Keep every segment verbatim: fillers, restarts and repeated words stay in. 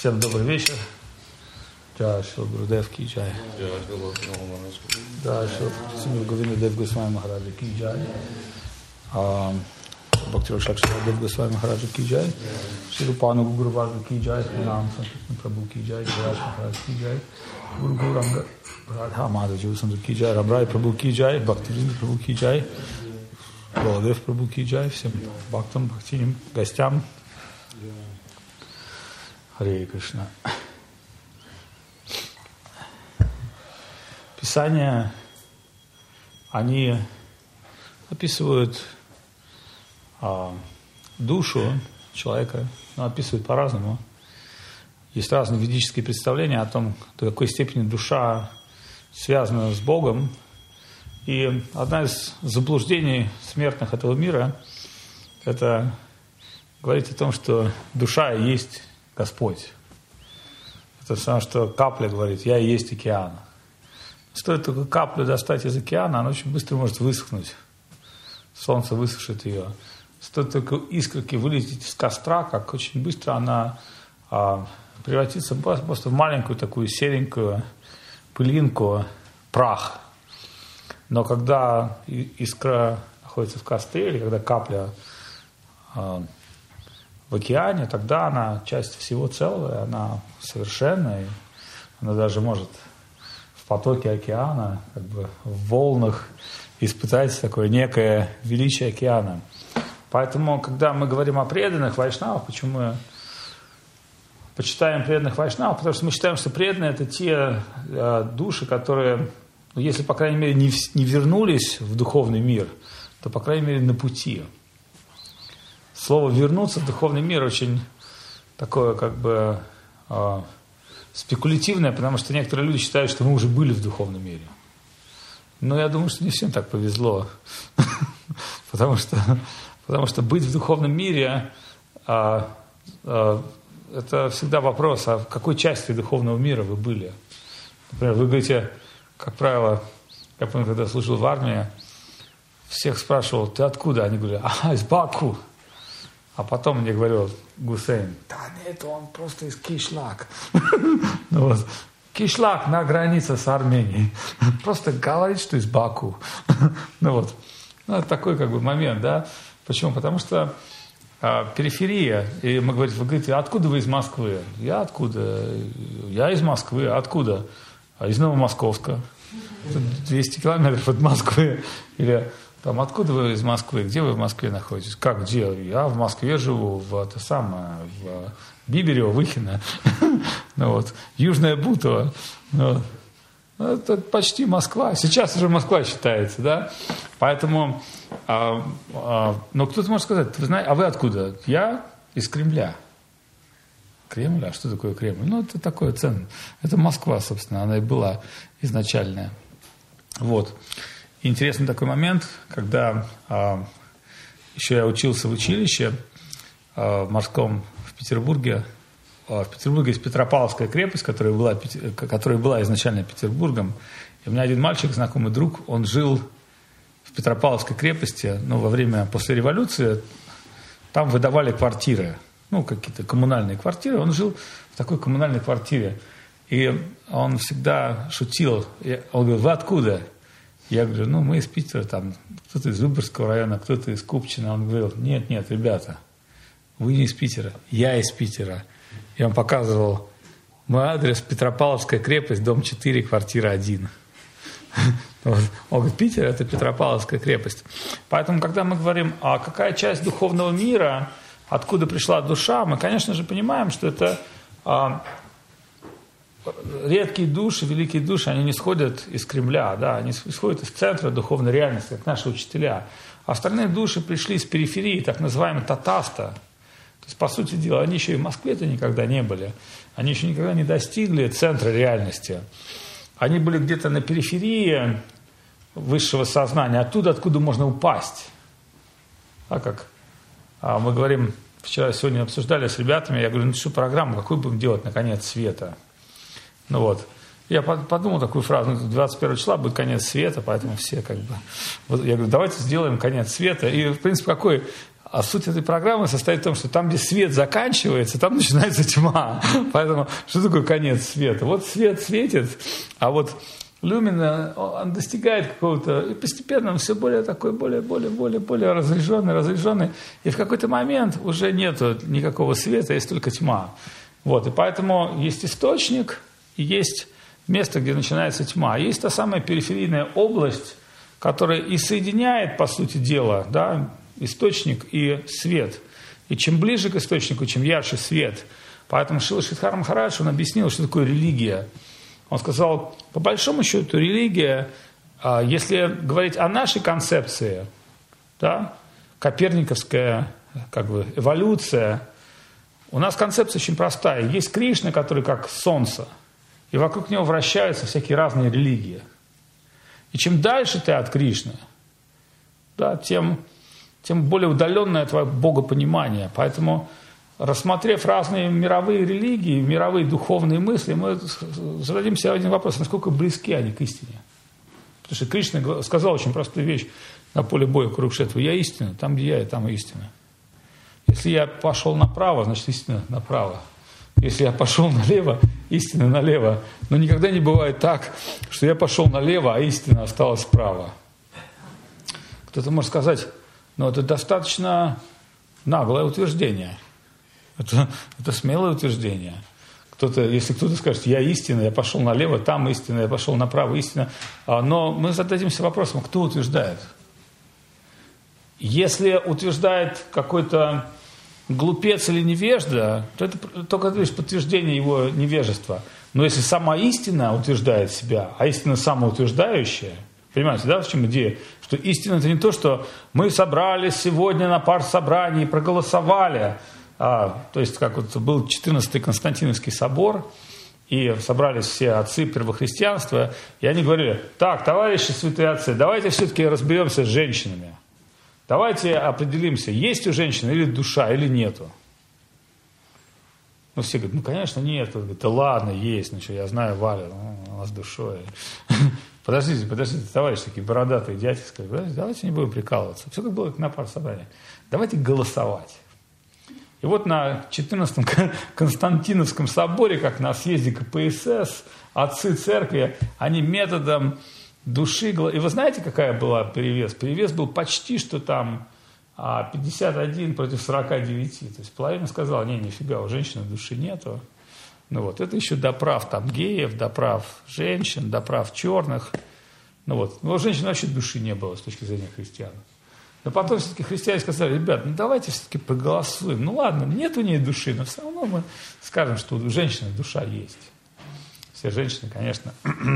Всем добрый вечер. Джай Шри Гурудев ки джай. Джай Шри Говинда Дев Госвами Махараджа ки джай. Бхакти Ракшак Дев Госвами Махараджа ки джай. Шри Рупану Гуру Варга ки джай. Нам Санкиртан Прабhu ки джай. Джай Махарадж ки джай. Гуру Гуранга Радха Мадхава Сундар ки джай. Рамрай Прабhu ки джай. Бхакти Вринд Прабhu ки джай. Баладев Прабhu ки джай. Всем бхактам, бхактиням, гостям. Харе Кришна. Писания, они описывают а, душу человека, но описывают по-разному. Есть разные ведические представления о том, до какой степени душа связана с Богом. И одна из заблуждений смертных этого мира – это говорить о том, что душа и есть Господь. Это самое, что капля говорит: «Я и есть океан». Стоит только каплю достать из океана, она очень быстро может высохнуть. Солнце высушит ее. Стоит только искорки вылететь из костра, как очень быстро она а, превратится просто в маленькую такую серенькую пылинку, прах. Но когда искра находится в костре, или когда капля а, в океане, тогда она часть всего целого, она совершенная, она даже может в потоке океана, как бы в волнах испытать такое некое величие океана. Поэтому, когда мы говорим о преданных вайшнавах, почему мы почитаем преданных вайшнавов? Потому что мы считаем, что преданные – это те э, души, которые, ну, если, по крайней мере, не, в, не вернулись в духовный мир, то, по крайней мере, на пути. Слово «вернуться» в духовный мир очень такое, как бы, э, спекулятивное, потому что некоторые люди считают, что мы уже были в духовном мире. Но я думаю, что не всем так повезло. потому, что, потому что быть в духовном мире э, э, это всегда вопрос, а в какой части духовного мира вы были. Например, вы говорите, как правило, я помню, когда служил в армии, всех спрашивал: ты откуда? Они говорили: ага, из Баку. А потом мне говорил Гусейн: да нет, он просто из Кишлак. ну, вот. Кишлак на границе с Арменией. Просто говорит, что из Баку. ну вот. Ну, это такой как бы момент, да. Почему? Потому что а, периферия, и мы говорим, вы говорите: откуда вы из Москвы? Я откуда? Я из Москвы. Откуда? А из Новомосковска. двести километров от Москвы. Или там: откуда вы из Москвы? Где вы в Москве находитесь? Как, где? Я в Москве живу, в, это самое, в Биберево, Выхино. ну, вот. Южное Бутово. Ну, это почти Москва. Сейчас уже Москва считается, да? Поэтому, а, а, но кто-то может сказать: вы знаете, а вы откуда? Я из Кремля. Кремль? А что такое Кремль? Ну, это такое ценно. Это Москва, собственно, она и была изначальная. Вот. Интересный такой момент, когда а, еще я учился в училище а, в морском в Петербурге. А, в Петербурге есть Петропавловская крепость, которая была, которая была изначально Петербургом. И у меня один мальчик, знакомый друг, он жил в Петропавловской крепости, ну, во время, после революции, там выдавали квартиры, ну, какие-то коммунальные квартиры. Он жил в такой коммунальной квартире. И он всегда шутил. Он говорил: вы откуда? Я говорю: ну, мы из Питера, там, кто-то из Выборгского района, кто-то из Купчино. Он говорил: нет, нет, ребята, вы не из Питера, я из Питера. Я вам показывал мой адрес: Петропавловская крепость, дом четыре, квартира один. Он говорит: Питер – это Петропавловская крепость. Поэтому, когда мы говорим, а какая часть духовного мира, откуда пришла душа, мы, конечно же, понимаем, что это... редкие души, великие души, они не сходят из Кремля, да, они исходят из центра духовной реальности, как наши учителя. А остальные души пришли из периферии, так называемой татаста. То есть, по сути дела, они еще и в Москве-то никогда не были. Они еще никогда не достигли центра реальности. Они были где-то на периферии высшего сознания, оттуда, откуда можно упасть. А как а мы говорим, вчера, сегодня обсуждали с ребятами, я говорю: ну что, программу какую будем делать на конец света? Ну вот, я подумал такую фразу: ну, двадцать первого числа будет конец света, поэтому все как бы... Вот я говорю: давайте сделаем конец света. И, в принципе, какой А суть этой программы состоит в том, что там, где свет заканчивается, там начинается тьма. Поэтому что такое конец света? Вот свет светит, а вот люмин, он достигает какого-то, и постепенно он все более такой, более, более, более, более разряженный, разряженный. И в какой-то момент уже нет никакого света, есть только тьма. Вот, и поэтому есть источник, и есть место, где начинается тьма. Есть та самая периферийная область, которая и соединяет, по сути дела, да, источник и свет. И чем ближе к источнику, чем ярче свет. Поэтому Шрила Шридхар Махарадж, он объяснил, что такое религия. Он сказал, по большому счету, религия, если говорить о нашей концепции, да, коперниковская как бы, эволюция, у нас концепция очень простая. Есть Кришна, который как солнце, и вокруг него вращаются всякие разные религии. И чем дальше ты от Кришны, да, тем... тем более удаленное твое богопонимание. Поэтому, рассмотрев разные мировые религии, мировые духовные мысли, мы зададим себе один вопрос, насколько близки они к истине. Потому что Кришна сказал очень простую вещь на поле боя Курукшетра: я истина, там, где я, там и истина. Если я пошел направо, значит истина направо. Если я пошел налево, истина налево. Но никогда не бывает так, что я пошел налево, а истина осталась справа. Кто-то может сказать: но это достаточно наглое утверждение. Это, это смелое утверждение. Кто-то, если кто-то скажет: я истина, я пошел налево, там истина, я пошел направо, истина. Но мы зададимся вопросом: кто утверждает? Если утверждает какой-то глупец или невежда, то это только лишь подтверждение его невежества. Но если сама истина утверждает себя, а истина самоутверждающая, понимаете, да, в чем идея? Что истина – это не то, что мы собрались сегодня на партсобрании и проголосовали. А, то есть, как вот был четырнадцатый Константиновский собор, и собрались все отцы первохристианства, и они говорили: так, товарищи святые отцы, давайте все-таки разберемся с женщинами. Давайте определимся, есть у женщины или душа, или нету. Ну, все говорят: ну, конечно, нет. Говорит: да ладно, есть. Ну, что, я знаю Валю, ну, у нас душой. Подождите, подождите, товарищи такие бородатые дядьки сказали: давайте не будем прикалываться. Все как было на партсобрании. Давайте голосовать. И вот на четырнадцатом Константиновском соборе, как на съезде ка пэ эс эс, отцы церкви, они методом души... И вы знаете, какая была перевес? Перевес был почти что там пятьдесят один против сорока девяти. То есть половина сказала: не, нифига, у женщины души нету. Ну вот, это еще до прав там геев, до прав женщин, до прав черных. Ну вот, но у женщин вообще души не было с точки зрения христиан. Но потом все-таки христиане сказали: ребят, ну давайте все-таки проголосуем. Ну ладно, нет у нее души, но все равно мы скажем, что у женщины душа есть. Все женщины, конечно,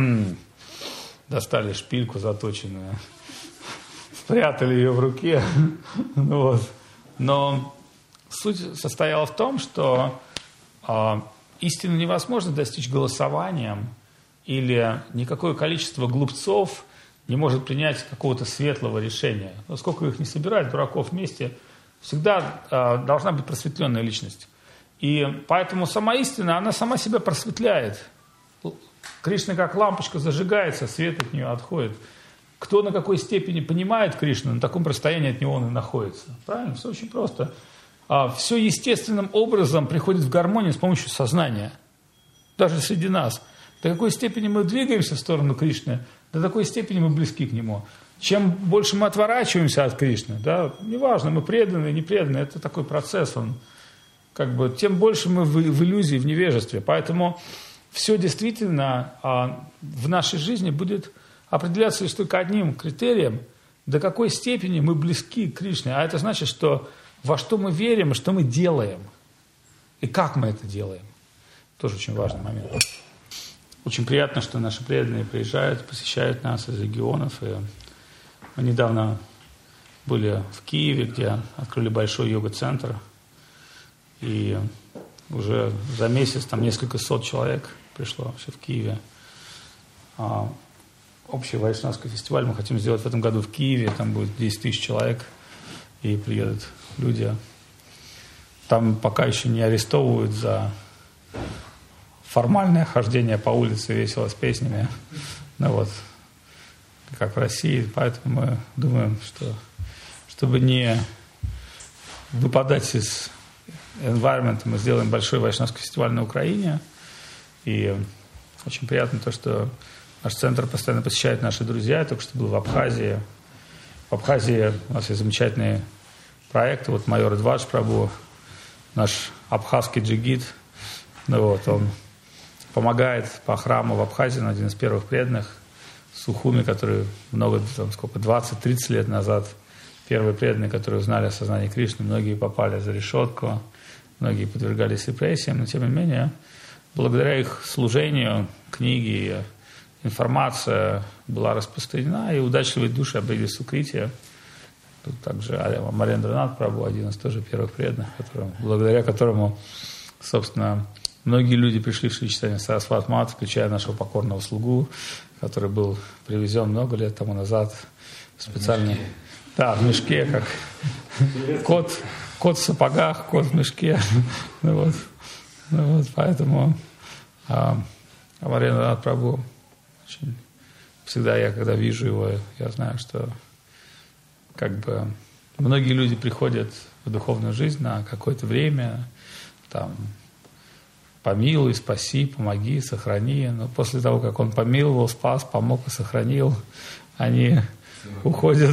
достали шпильку заточенную, спрятали ее в руке. Ну вот. Но суть состояла в том, что а, истину невозможно достичь голосованием, или никакое количество глупцов не может принять какого-то светлого решения. Но сколько их не собирать, дураков вместе, всегда а, должна быть просветленная личность. И поэтому сама истина, она сама себя просветляет. Кришна как лампочка зажигается, свет от нее отходит. Кто на какой степени понимает Кришну, на таком расстоянии от него он и находится. Правильно? Все очень просто. А, все естественным образом приходит в гармонию с помощью сознания. Даже среди нас. До какой степени мы двигаемся в сторону Кришны, до такой степени мы близки к Нему. Чем больше мы отворачиваемся от Кришны, да, неважно, мы преданы, не преданы, это такой процесс, он, как бы, тем больше мы в, в иллюзии, в невежестве. Поэтому все действительно а, в нашей жизни будет определяться лишь только одним критерием, до какой степени мы близки к Кришне. А это значит, что во что мы верим, и что мы делаем, и как мы это делаем. Тоже очень важный момент. Очень приятно, что наши преданные приезжают, посещают нас из регионов. И мы недавно были в Киеве, где открыли большой йога-центр. И уже за месяц там несколько сот человек пришло вообще в Киеве. А общий вайшнавский фестиваль мы хотим сделать в этом году в Киеве. Там будет десять тысяч человек, и приедут люди. Там пока еще не арестовывают за формальное хождение по улице весело с песнями, ну вот, как в России. Поэтому мы думаем, что чтобы не выпадать из environment. Мы сделаем большой вайшнавский фестиваль на Украине. И очень приятно то, что наш центр постоянно посещают наши друзья. Я только что был в Абхазии. В Абхазии у нас есть замечательные проекты. Вот майор Эдвардж Прабу, наш абхазский джигит, ну вот, он помогает по храму в Абхазии, он один из первых преданных, Сухуми, которые много, там, сколько, двадцать-тридцать лет назад, первые преданные, которые узнали о сознании Кришны, многие попали за решетку, многие подвергались репрессиям, но тем не менее, благодаря их служению, книги, информация была распространена, и удачливые души обрели сукритие. Тут также Амарендранат Прабу, один из тоже первых преданных, которым, благодаря которому, собственно, многие люди пришли в Шри Чайтанья Сарасвати Мат, включая нашего покорного слугу, который был привезен много лет тому назад специально. Да, в мешке, как кот, кот в сапогах, кот в мешке. Ну вот, ну вот, поэтому а, Амарендранат Прабу, очень, всегда я, когда вижу его, я знаю, что как бы многие люди приходят в духовную жизнь на какое-то время, там, помилуй, спаси, помоги, сохрани. Но после того, как он помиловал, спас, помог и сохранил, они уходят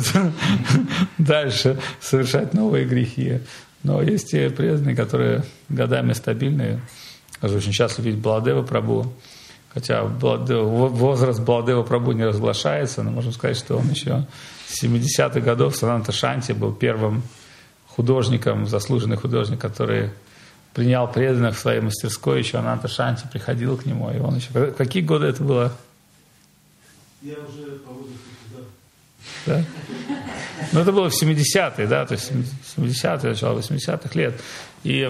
дальше совершать новые грехи. Но есть те преданные, которые годами стабильные. Я же очень часто видеть Баладева Прабу. Хотя возраст Баладева Прабу не разглашается, но можем сказать, что он еще с семидесятых годов в Сананта Шанти был первым художником, заслуженный художник, который принял преданных в своей мастерской, еще Ананта Шанти приходил к нему, и он еще... В какие годы это было? Я уже по возрасту туда. Да? Ну, это было в семидесятые, да, то есть семидесятые, начало восьмидесятых лет. И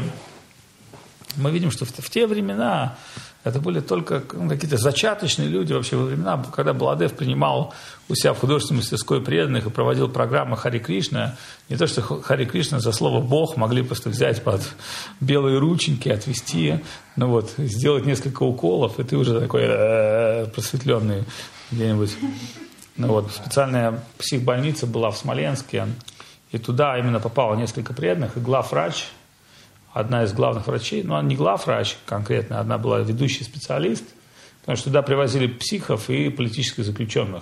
мы видим, что в, в те времена это были только ну, какие-то зачаточные люди вообще во времена, когда Баладев принимал у себя в художественной мастерской преданных и проводил программы Хари Кришна. Не то, что Хари Кришна за слово «Бог» могли просто взять под белые рученьки, отвести, ну вот, сделать несколько уколов, и ты уже такой э-э, просветленный где-нибудь. Ну вот, специальная психбольница была в Смоленске, и туда именно попало несколько преданных, и главврач, одна из главных врачей, но она не главврач конкретно, одна была ведущий специалист, потому что туда привозили психов и политических заключенных.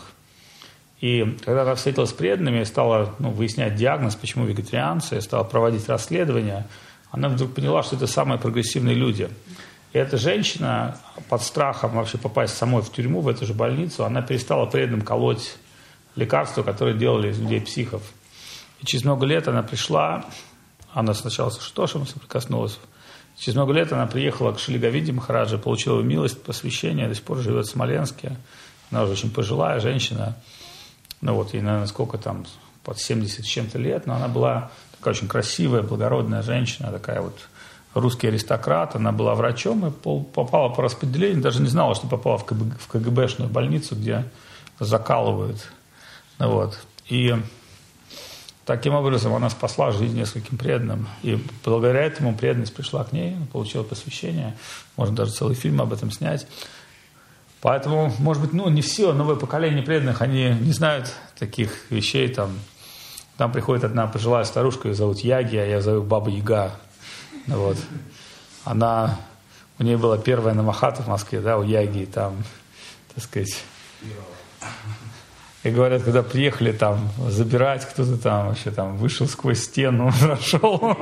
И когда она встретилась с преданными и стала ну, выяснять диагноз, почему вегетарианцы, стала проводить расследования, она вдруг поняла, что это самые прогрессивные люди. И эта женщина под страхом вообще попасть самой в тюрьму, в эту же больницу, она перестала преданным колоть лекарства, которые делали из людей психов. И через много лет она пришла. Она сначала с Шитошем соприкоснулась. Через много лет она приехала к Шилигавиди Махараджи, получила милость, посвящение, до сих пор живет в Смоленске. Она уже очень пожилая женщина. Ну вот, ей, наверное, сколько там, под семьдесят с чем-то лет, но она была такая очень красивая, благородная женщина, такая вот русский аристократ. Она была врачом и попала по распределению, даже не знала, что попала в КГБшную больницу, где закалывают. Ну вот. И таким образом она спасла жизнь нескольким преданным. И благодаря этому преданность пришла к ней, получила посвящение. Можно даже целый фильм об этом снять. Поэтому, может быть, ну, не все новое поколение преданных, они не знают таких вещей. Там, там приходит одна пожилая старушка, ее зовут Яги, а я зову Баба Яга. Вот. Она, у нее была первая намахата в Москве, да, у Яги, там, так сказать... И говорят, когда приехали там забирать, кто-то там вообще там вышел сквозь стену, прошел.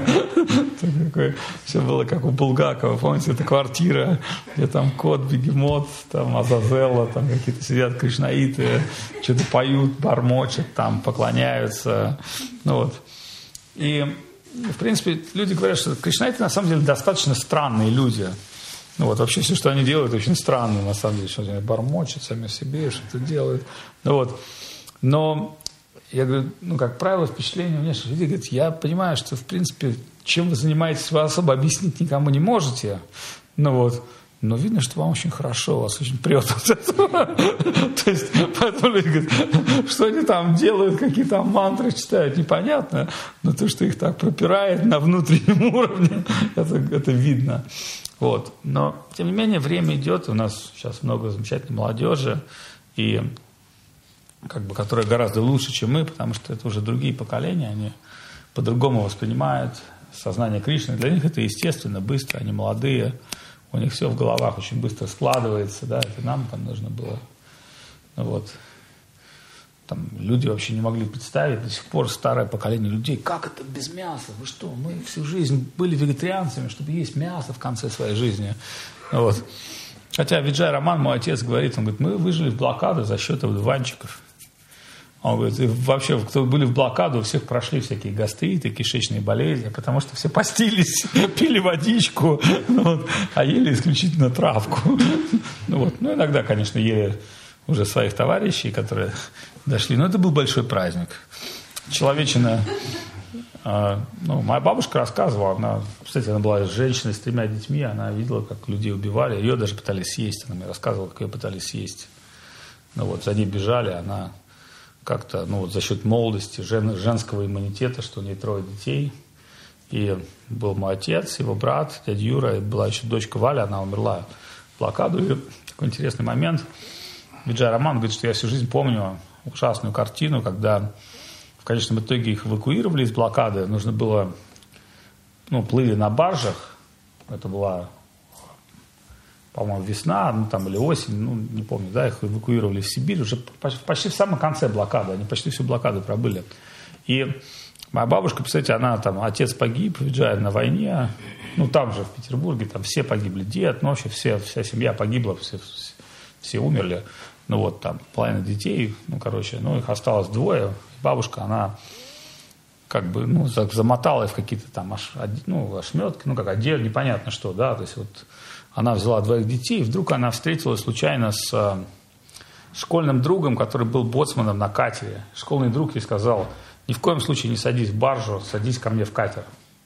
Все было как у Булгакова, помните, это квартира, где там кот, бегемот, там Азазелла, там какие-то сидят кришнаиты, что-то поют, бормочут, там поклоняются. Ну вот. И, в принципе, люди говорят, что кришнаиты на самом деле достаточно странные люди. Ну вот, вообще все, что они делают, очень странно, на самом деле, что они бормочут сами себе, что-то делают. Ну вот, но я говорю, ну, как правило, впечатление у меня, что люди говорят, я понимаю, что, в принципе, чем вы занимаетесь, вы особо объяснить никому не можете, ну вот, но видно, что вам очень хорошо, вас очень прет от этого. То есть, поэтому люди говорят, что они там делают, какие там мантры читают, непонятно, но то, что их так пропирает на внутреннем уровне, это, это видно. Вот. Но, тем не менее, время идет, у нас сейчас много замечательной молодежи, и, как бы, которая гораздо лучше, чем мы, потому что это уже другие поколения, они по-другому воспринимают сознание Кришны. Для них это естественно, быстро, они молодые, у них все в головах очень быстро складывается, да, это нам там нужно было. Вот. Там люди вообще не могли представить, до сих пор старое поколение людей, как это без мяса? Вы что, мы всю жизнь были вегетарианцами, чтобы есть мясо в конце своей жизни. Вот. Хотя Виджай Раман, мой отец, говорит, он говорит, мы выжили в блокаду за счет одуванчиков. Он говорит, и вообще, кто были в блокаду, у всех прошли всякие гастриты, кишечные болезни, потому что все постились, пили водичку, вот, а ели исключительно травку. Ну, вот. Ну, иногда, конечно, ели уже своих товарищей, которые дошли. Но это был большой праздник. Человечина, э, ну, моя бабушка рассказывала, она, кстати, она была женщиной с тремя детьми, она видела, как людей убивали, ее даже пытались съесть, она мне рассказывала, как ее пытались съесть. Ну вот, за ней бежали, она как-то, ну вот за счет молодости, жен, женского иммунитета, что у нее трое детей, и был мой отец, его брат, дядя Юра, и была еще дочка Валя, она умерла в блокаду, и такой интересный момент. Виджай Раман говорит, что я всю жизнь помню ужасную картину, когда в конечном итоге их эвакуировали из блокады. Нужно было, ну, плыли на баржах. Это была, по-моему, весна, ну, там, или осень, ну, не помню, да, их эвакуировали в Сибирь уже почти, почти в самом конце блокады. Они почти всю блокаду пробыли. И моя бабушка, представляете, она там, отец погиб, Виджай на войне, ну, там же, в Петербурге, там все погибли, дед, ну, вообще все, вся семья погибла, все, все умерли. Ну вот там половина детей, ну короче, ну их осталось двое. Бабушка, она как бы, ну, замотала их в какие-то там аш, ну, ошметки, ну как отдел, непонятно что, да. То есть вот она взяла двоих детей, и вдруг она встретилась случайно с э, школьным другом, который был боцманом на катере. Школьный друг ей сказал, ни в коем случае не садись в баржу, садись ко мне в катер.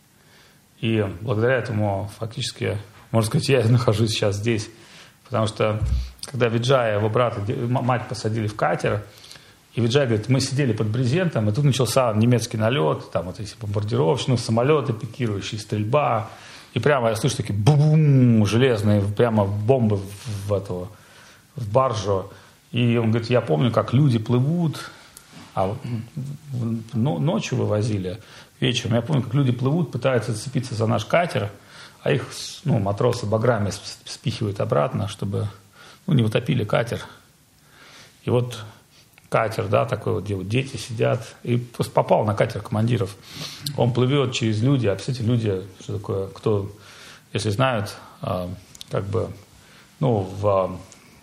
И благодаря этому фактически, можно сказать, я нахожусь сейчас здесь, потому что когда Виджая, его брата, мать посадили в катер, и Виджай говорит, мы сидели под брезентом, и тут начался немецкий налет, там вот эти бомбардировщики, ну, самолеты пикирующие, стрельба, и прямо я слышу такие бум, железные, прямо бомбы в, в, эту, в баржу. И он говорит, я помню, как люди плывут, а ну, ночью вывозили, вечером, я помню, как люди плывут, пытаются зацепиться за наш катер, а их, ну, матросы баграми спихивают обратно, чтобы, ну, не утопили катер. И вот катер, да, такой вот, где вот дети сидят, и просто попал на катер командиров. Он плывет через люди, а, кстати, люди, что такое, кто, если знают, как бы, ну, в,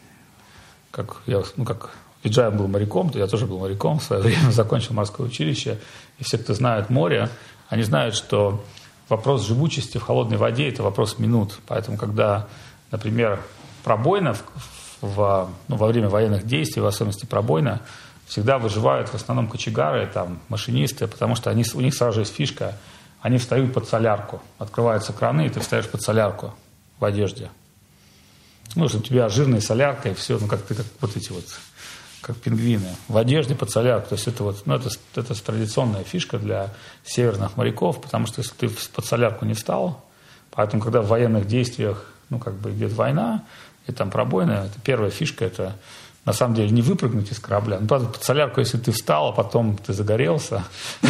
как я, ну, как Виджай был моряком, то я тоже был моряком, в свое время закончил морское училище, и все, кто знает море, они знают, что вопрос живучести в холодной воде – это вопрос минут. Поэтому, когда, например, пробоина в, в, ну, во время военных действий, в особенности пробоина, всегда выживают в основном кочегары, там, машинисты, потому что они, у них сразу же есть фишка. Они встают под солярку. Открываются краны, и ты встаешь под солярку в одежде. Ну, чтобы у тебя жирная солярка, и все, ну, как ты, как вот эти вот, как пингвины, в одежде под солярку. То есть это вот, ну, это, это традиционная фишка для северных моряков, потому что если ты под солярку не встал, поэтому, когда в военных действиях, ну, как бы идет война, и там пробоина, это первая фишка, это на самом деле не выпрыгнуть из корабля. Ну, правда, под солярку, если ты встал, а потом ты загорелся,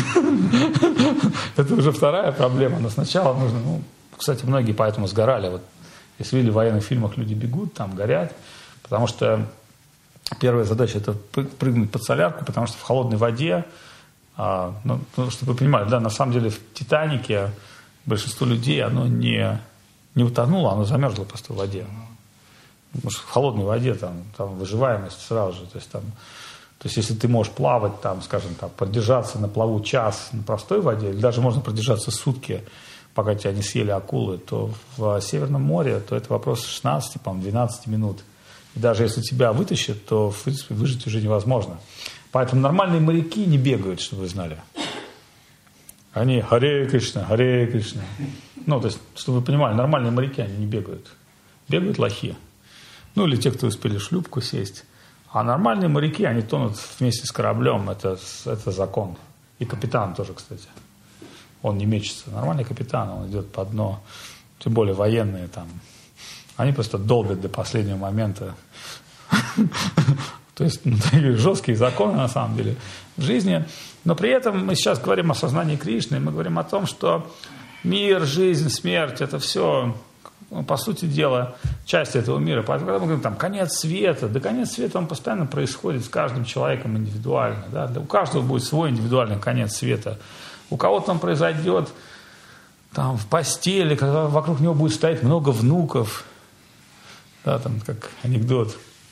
это уже вторая проблема. Но сначала нужно, ну, кстати, многие поэтому сгорали. Вот если видели в военных фильмах, люди бегут, там горят, потому что первая задача – это прыгнуть под солярку, потому что в холодной воде, а, ну, чтобы вы понимали, да, на самом деле в «Титанике» большинство людей, оно не, не утонуло, оно замерзло просто в воде. Потому что в холодной воде там, там выживаемость сразу же. То есть, там, то есть если ты можешь плавать, там, скажем, там, продержаться на плаву час на простой воде, или даже можно продержаться сутки, пока тебя не съели акулы, то в Северном море то это вопрос шестнадцати, двенадцати минут. И даже если тебя вытащат, то, в принципе, выжить уже невозможно. Поэтому нормальные моряки не бегают, чтобы вы знали. Они Харе Кришна, Харе Кришна. Ну, то есть, чтобы вы понимали, нормальные моряки, они не бегают. Бегают лохи. Ну, или те, кто успели в шлюпку сесть. А нормальные моряки, они тонут вместе с кораблем. Это, это закон. И капитан тоже, кстати. Он не мечется. Нормальный капитан, он идет по дну. Тем более военные там. Они просто долбят до последнего момента. То есть ну, такие жесткие законы на самом деле в жизни. Но при этом мы сейчас говорим о сознании Кришны, мы говорим о том, что мир, жизнь, смерть – это все, по сути дела, часть этого мира. Поэтому, когда мы говорим, там, конец света, да конец света, он постоянно происходит с каждым человеком индивидуально. Да? У каждого будет свой индивидуальный конец света. У кого-то он произойдет там, в постели, когда вокруг него будет стоять много внуков. Да, там, как анекдот.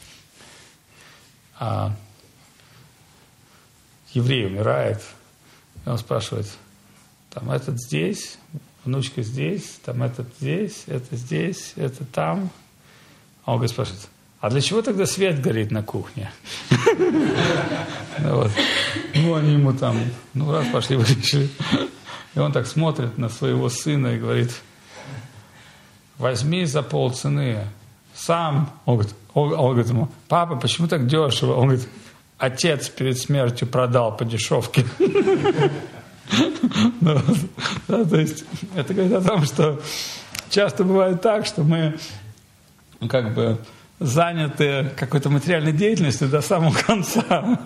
А еврей умирает, и он спрашивает, там этот здесь, внучка здесь, там этот здесь, это здесь, это там. А он говорит, спрашивает, а для чего тогда свет горит на кухне? Ну, они ему там, ну, раз пошли, вышли. И он так смотрит на своего сына и говорит, возьми за полцены. Сам, он говорит, он, он говорит ему, папа, почему так дешево? Он говорит, отец перед смертью продал по дешевке. То есть это говорит о том, что часто бывает так, что мы как бы заняты какой-то материальной деятельностью до самого конца.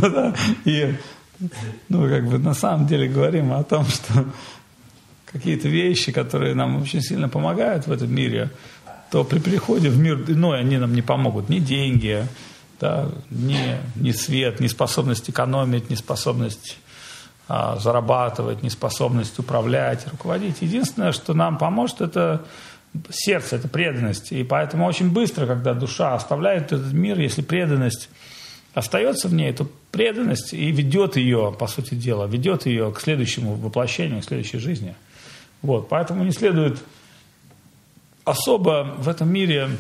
И ну, как бы на самом деле говорим о том, что какие-то вещи, которые нам очень сильно помогают в этом мире, то при переходе в мир иной они нам не помогут. Ни деньги, да, ни, ни свет, ни способность экономить, ни способность а, зарабатывать, ни способность управлять, руководить. Единственное, что нам поможет, это сердце, это преданность. И поэтому очень быстро, когда душа оставляет этот мир, если преданность остается в ней, то преданность и ведет ее, по сути дела, ведет ее к следующему воплощению, к следующей жизни. Вот, поэтому не следует особо в этом мире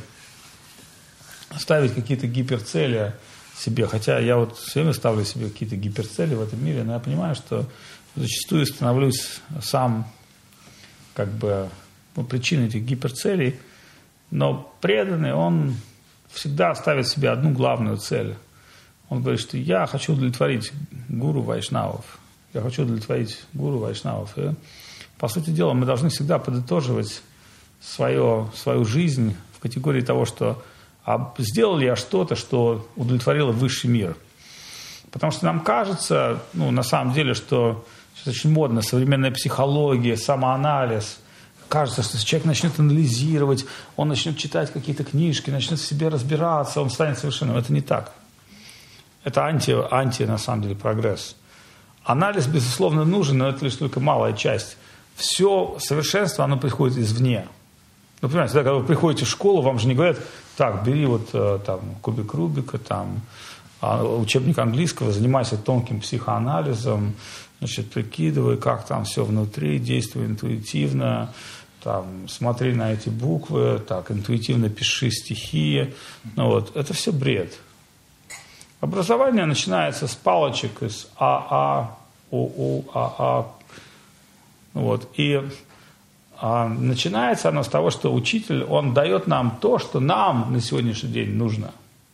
ставить какие-то гиперцели себе. Хотя я вот все время ставлю себе какие-то гиперцели в этом мире, но я понимаю, что зачастую становлюсь сам как бы ну, причиной этих гиперцелей. Но преданный, он всегда ставит себе одну главную цель. Он говорит, что я хочу удовлетворить гуру вайшнавов. Я хочу удовлетворить гуру вайшнавов. И, по сути дела, мы должны всегда подытоживать свое, свою жизнь в категории того, что а сделал ли я что-то, что удовлетворило высший мир. Потому что нам кажется, ну, на самом деле, что сейчас очень модно современная психология, самоанализ. Кажется, что если человек начнет анализировать, он начнет читать какие-то книжки, начнет в себе разбираться, он станет совершенным. Это не так. Это анти, анти, на самом деле, прогресс. Анализ, безусловно, нужен, но это лишь только малая часть. Все совершенство, оно приходит извне. Ну, понимаете, да, когда вы приходите в школу, вам же не говорят, так, бери вот там кубик Рубика, там, учебник английского, занимайся тонким психоанализом, значит, прикидывай, как там все внутри, действуй интуитивно, там, смотри на эти буквы, так, интуитивно пиши стихи. Ну, вот, это все бред. Образование начинается с палочек из АА, ОУ, АА. Вот, и а, начинается оно с того, что учитель, он дает нам то, что нам на сегодняшний день нужно.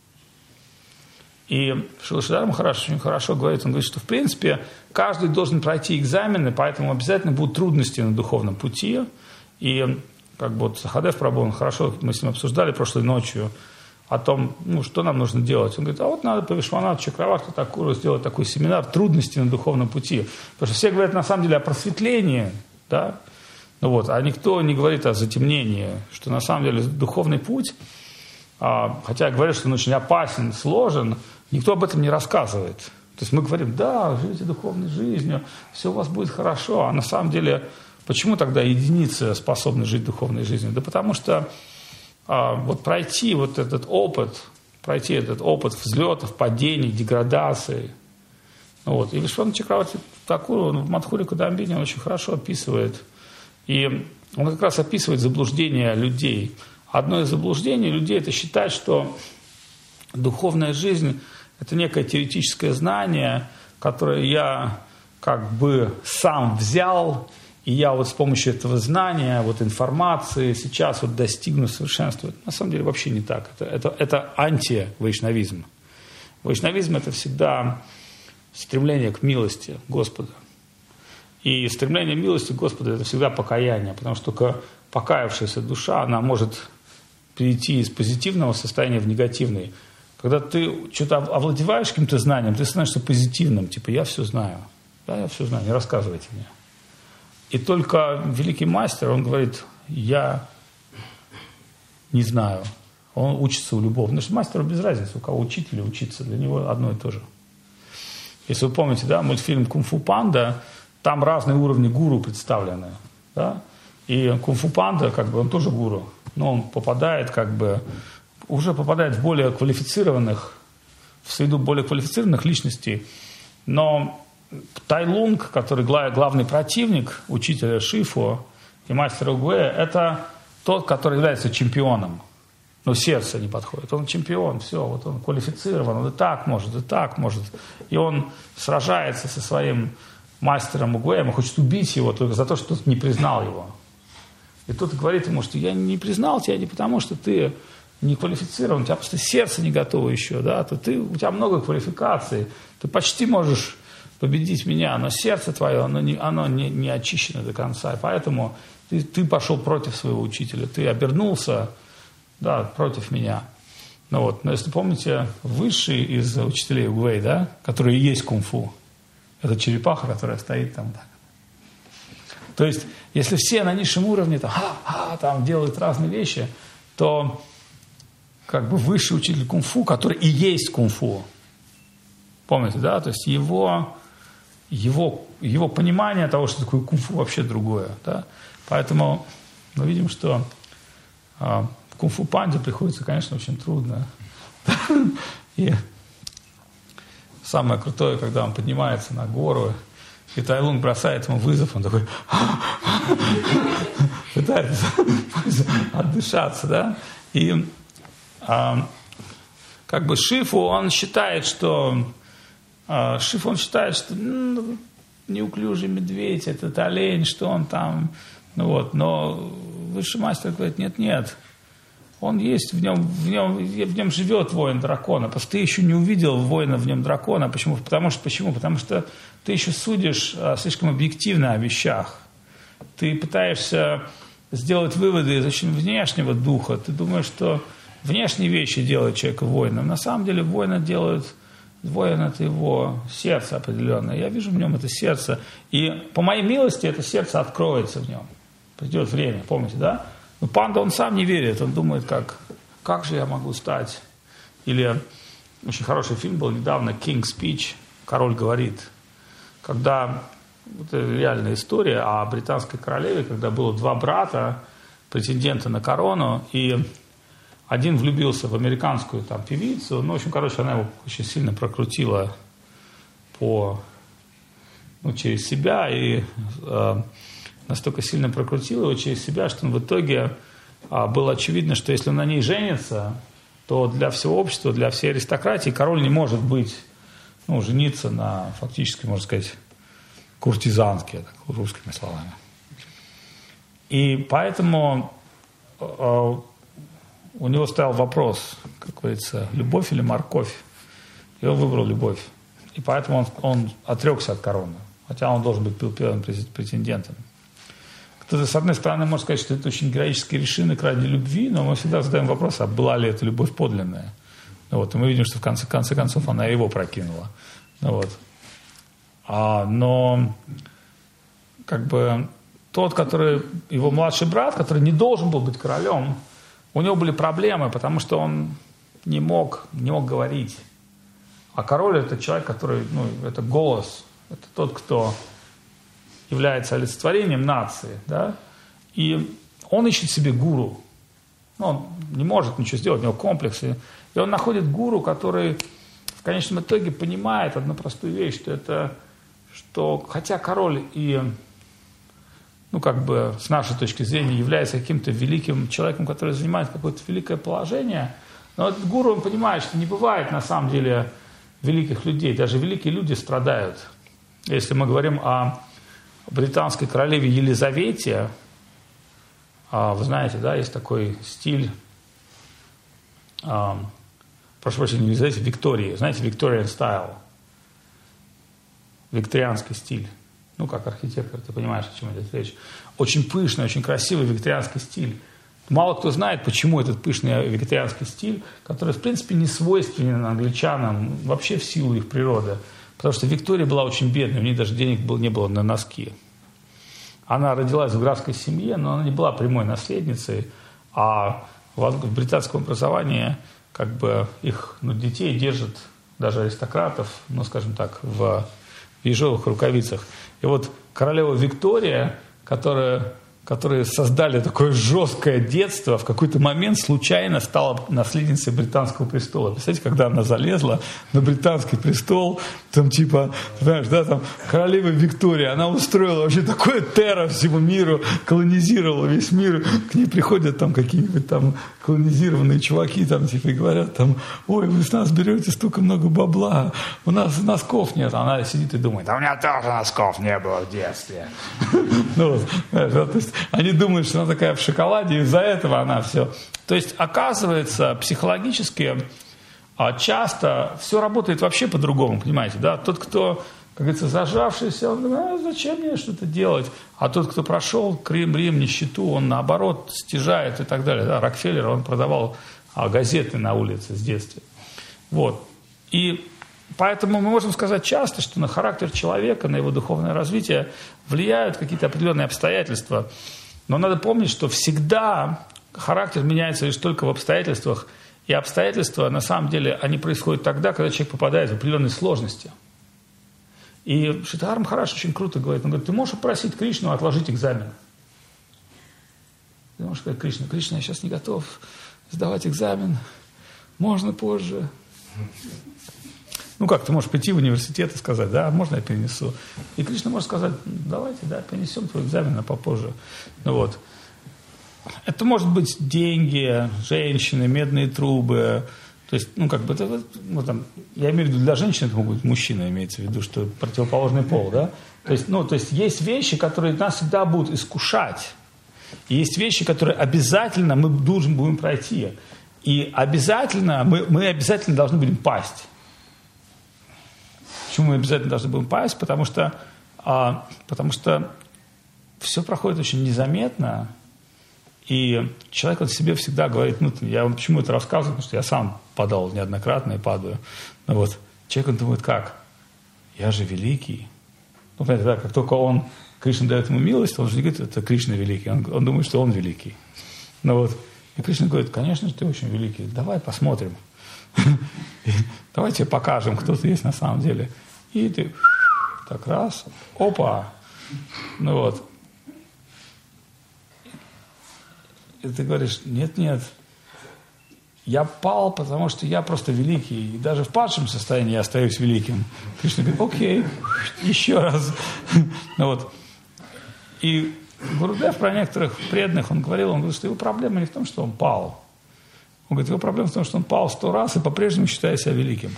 И Шрила Махарадж очень хорошо говорит, он говорит, что в принципе каждый должен пройти экзамены, поэтому обязательно будут трудности на духовном пути. И как бы вот Сахадев Прабху, он хорошо, мы с ним обсуждали прошлой ночью о том, ну, что нам нужно делать. Он говорит, а вот надо по Вишванатху Чакраварти Такуру сделать такой семинар «Трудности на духовном пути». Потому что все говорят на самом деле о просветлении, да? Ну, вот, а никто не говорит о затемнении, что на самом деле духовный путь, а, хотя говорят, что он очень опасен, сложен, никто об этом не рассказывает. То есть мы говорим, да, живите духовной жизнью, все у вас будет хорошо, а на самом деле почему тогда единицы способны жить духовной жизнью? Да потому что а, вот пройти вот этот опыт, пройти этот опыт взлетов, падений, деградации. Вот. И Вишванатха Чакраварти Такуру в Мадхуре Кадамбини он очень хорошо описывает. И он как раз описывает заблуждения людей. Одно из заблуждений людей – это считать, что духовная жизнь – это некое теоретическое знание, которое я как бы сам взял, и я вот с помощью этого знания, вот информации сейчас вот достигну совершенства. На самом деле вообще не так. Это, это, это анти-вайшнавизм. Вайшнавизм – это всегда стремление к милости Господа. И стремление милости Господа – это всегда покаяние, потому что только покаявшаяся душа, она может перейти из позитивного состояния в негативный. Когда ты что-то овладеваешь каким-то знанием, ты становишься позитивным. Типа, я все знаю. Да, я все знаю, не рассказывайте мне. И только великий мастер, он говорит, я не знаю. Он учится у любого. Потому что мастеру без разницы, у кого учить или учиться. Для него одно и то же. Если вы помните, да, мультфильм «Кунг-фу панда», там разные уровни гуру представлены. Да? И «Кунг-фу панда», как бы, он тоже гуру. Но он попадает, как бы, уже попадает в более квалифицированных, в среду более квалифицированных личностей. Но Tai Lung, который главный противник учителя Шифу и мастера Гуэ, это тот, который является чемпионом. Но сердце не подходит. Он чемпион, все, вот он квалифицирован, он и так может, и так может. И он сражается со своим мастером Угуэем, хочет убить его только за то, что тот не признал его. И тот говорит ему, что я не признал тебя не потому, что ты не квалифицирован, у тебя просто сердце не готово еще, да, то ты, у тебя много квалификаций, ты почти можешь победить меня, но сердце твое, оно не, оно не, не очищено до конца, и поэтому ты, ты пошел против своего учителя, ты обернулся, да, против меня. Ну вот, но если помните, высший из учителей Угуэй, да, который и есть кунг-фу, это черепаха, которая стоит там так. То есть, если все на низшем уровне там, ха-ха, там делают разные вещи, то как бы высший учитель кунг-фу, который и есть кунг-фу, помните, да, то есть его, его, его понимание того, что такое кунг-фу, вообще другое, да, поэтому мы видим, что а, в кунг-фу панде приходится, конечно, очень трудно. И самое крутое, когда он поднимается на гору, и Tai Lung бросает ему вызов, он такой пытается отдышаться, да, и а, как бы Шифу, он считает, что а, Шифу, он считает, что ну, неуклюжий медведь, этот олень, что он там, ну вот, но высший мастер говорит, нет-нет, он есть, в нем, в нем, в нем живет воин дракона. Просто ты еще не увидел воина в нем дракона. Почему? Потому что, почему? Потому что ты еще судишь а, слишком объективно о вещах. Ты пытаешься сделать выводы из очень внешнего духа. Ты думаешь, что внешние вещи делают человека воином. На самом деле воина делают... Воин – это его сердце определенное. Я вижу в нем это сердце. И по моей милости это сердце откроется в нем. Придет время, помните, да? Но панда, он сам не верит, он думает, как, как же я могу стать? Или очень хороший фильм был недавно, «King's Speech», «Король говорит», когда, это реальная история о британской королеве, когда было два брата, претендента на корону, и один влюбился в американскую там певицу, ну, в общем, короче, она его очень сильно прокрутила по, ну, через себя, и э, настолько сильно прокрутил его через себя, что он в итоге а, было очевидно, что если он на ней женится, то для всего общества, для всей аристократии король не может быть, ну, жениться на фактически, можно сказать, куртизанке, так, русскими словами. И поэтому а, у него стоял вопрос, как говорится, любовь или морковь. И он выбрал любовь. И поэтому он, он отрекся от короны, хотя он должен быть первым претендентом. Кто-то, с одной стороны, может сказать, что это очень героический решинок ради любви, но мы всегда задаем вопрос, а была ли эта любовь подлинная. Ну, вот, и мы видим, что в конце, в конце концов она его прокинула. Ну, вот. а, но как бы тот, который, его младший брат, который не должен был быть королем, у него были проблемы, потому что он не мог, не мог говорить. А король – это человек, который, ну, это голос, это тот, кто является олицетворением нации, да, и он ищет себе гуру. Ну, он не может ничего сделать, у него комплексы. И он находит гуру, который в конечном итоге понимает одну простую вещь, что это, что хотя король и, ну, как бы, с нашей точки зрения, является каким-то великим человеком, который занимает какое-то великое положение, но этот гуру, он понимает, что не бывает на самом деле великих людей. Даже великие люди страдают. Если мы говорим о британской королеве Елизавете, вы знаете, да, есть такой стиль, прошу прощения, не Елизавете, Виктории, знаете, Victorian style, викторианский стиль. Ну, как архитектор, ты понимаешь, о чем идет речь. Очень пышный, очень красивый викторианский стиль. Мало кто знает, почему этот пышный вегетарианский стиль, который, в принципе, не свойственен англичанам вообще в силу их природы. Потому что Виктория была очень бедной, у нее даже денег было, не было на носки. Она родилась в графской семье, но она не была прямой наследницей, а в британском образовании как бы их ну, детей держат, даже аристократов, ну, скажем так, в ежовых рукавицах. И вот королева Виктория, которая... которые создали такое жесткое детство, в какой-то момент случайно стала наследницей британского престола. Представляете, когда она залезла на британский престол, там типа, понимаешь, да, там королева Виктория, она устроила вообще такое террор всему миру, колонизировала весь мир, к ней приходят там какие-нибудь там колонизированные чуваки, там типа и говорят там, ой, вы с нас берете столько много бабла, у нас носков нет. Она сидит и думает, а у меня тоже носков не было в детстве. Ну вот, то есть они думают, что она такая в шоколаде, и из-за этого она все. То есть, оказывается, психологически часто все работает вообще по-другому, понимаете, да? Тот, кто, как говорится, зажавшийся, он думает, а зачем мне что-то делать? А тот, кто прошел Крым, Рим, нищету, он, наоборот, стяжает и так далее. Да? Рокфеллер, он продавал газеты на улице с детства. Вот. И поэтому мы можем сказать часто, что на характер человека, на его духовное развитие влияют какие-то определенные обстоятельства. Но надо помнить, что всегда характер меняется лишь только в обстоятельствах. И обстоятельства, на самом деле, они происходят тогда, когда человек попадает в определенные сложности. И Шридхар Махарадж очень круто говорит. Он говорит, ты можешь попросить Кришну отложить экзамен. Ты можешь сказать, Кришна, Кришна, я сейчас не готов сдавать экзамен. Можно позже. Ну как, ты можешь прийти в университет и сказать, да, можно я перенесу? И Кришна может сказать, давайте, да, перенесем твой экзамен, а попозже. Ну вот. Это может быть деньги, женщины, медные трубы. То есть, ну как бы, это, ну, там, я имею в виду, для женщин это могут быть мужчина, имеется в виду, что противоположный пол, да? То есть, ну, то есть есть вещи, которые нас всегда будут искушать. И есть вещи, которые обязательно мы должны будем пройти. И обязательно, мы, мы обязательно должны будем пасть. Почему мы обязательно должны будем пасть? Потому что, а, потому что все проходит очень незаметно, и человек вот себе всегда говорит, ну, я вам почему это рассказываю, потому что я сам падал неоднократно и падаю. Ну, вот, человек, он думает, как? Я же великий. Ну, понимаете, да, как только он, Кришна дает ему милость, он же не говорит, это Кришна великий, он, он думает, что он великий. Ну, вот, и Кришна говорит, конечно же, ты очень великий, давай посмотрим. Давайте покажем, кто ты есть на самом деле. И ты так раз, опа, ну вот. И ты говоришь, нет-нет, я пал, потому что я просто великий. И даже в падшем состоянии я остаюсь великим. Кришна говорит, окей, еще раз. Ну вот. И Гурудев про некоторых преданных, он говорил, он говорит, что его проблема не в том, что он пал. Он говорит, его проблема в том, что он пал сто раз и по-прежнему считает себя великим.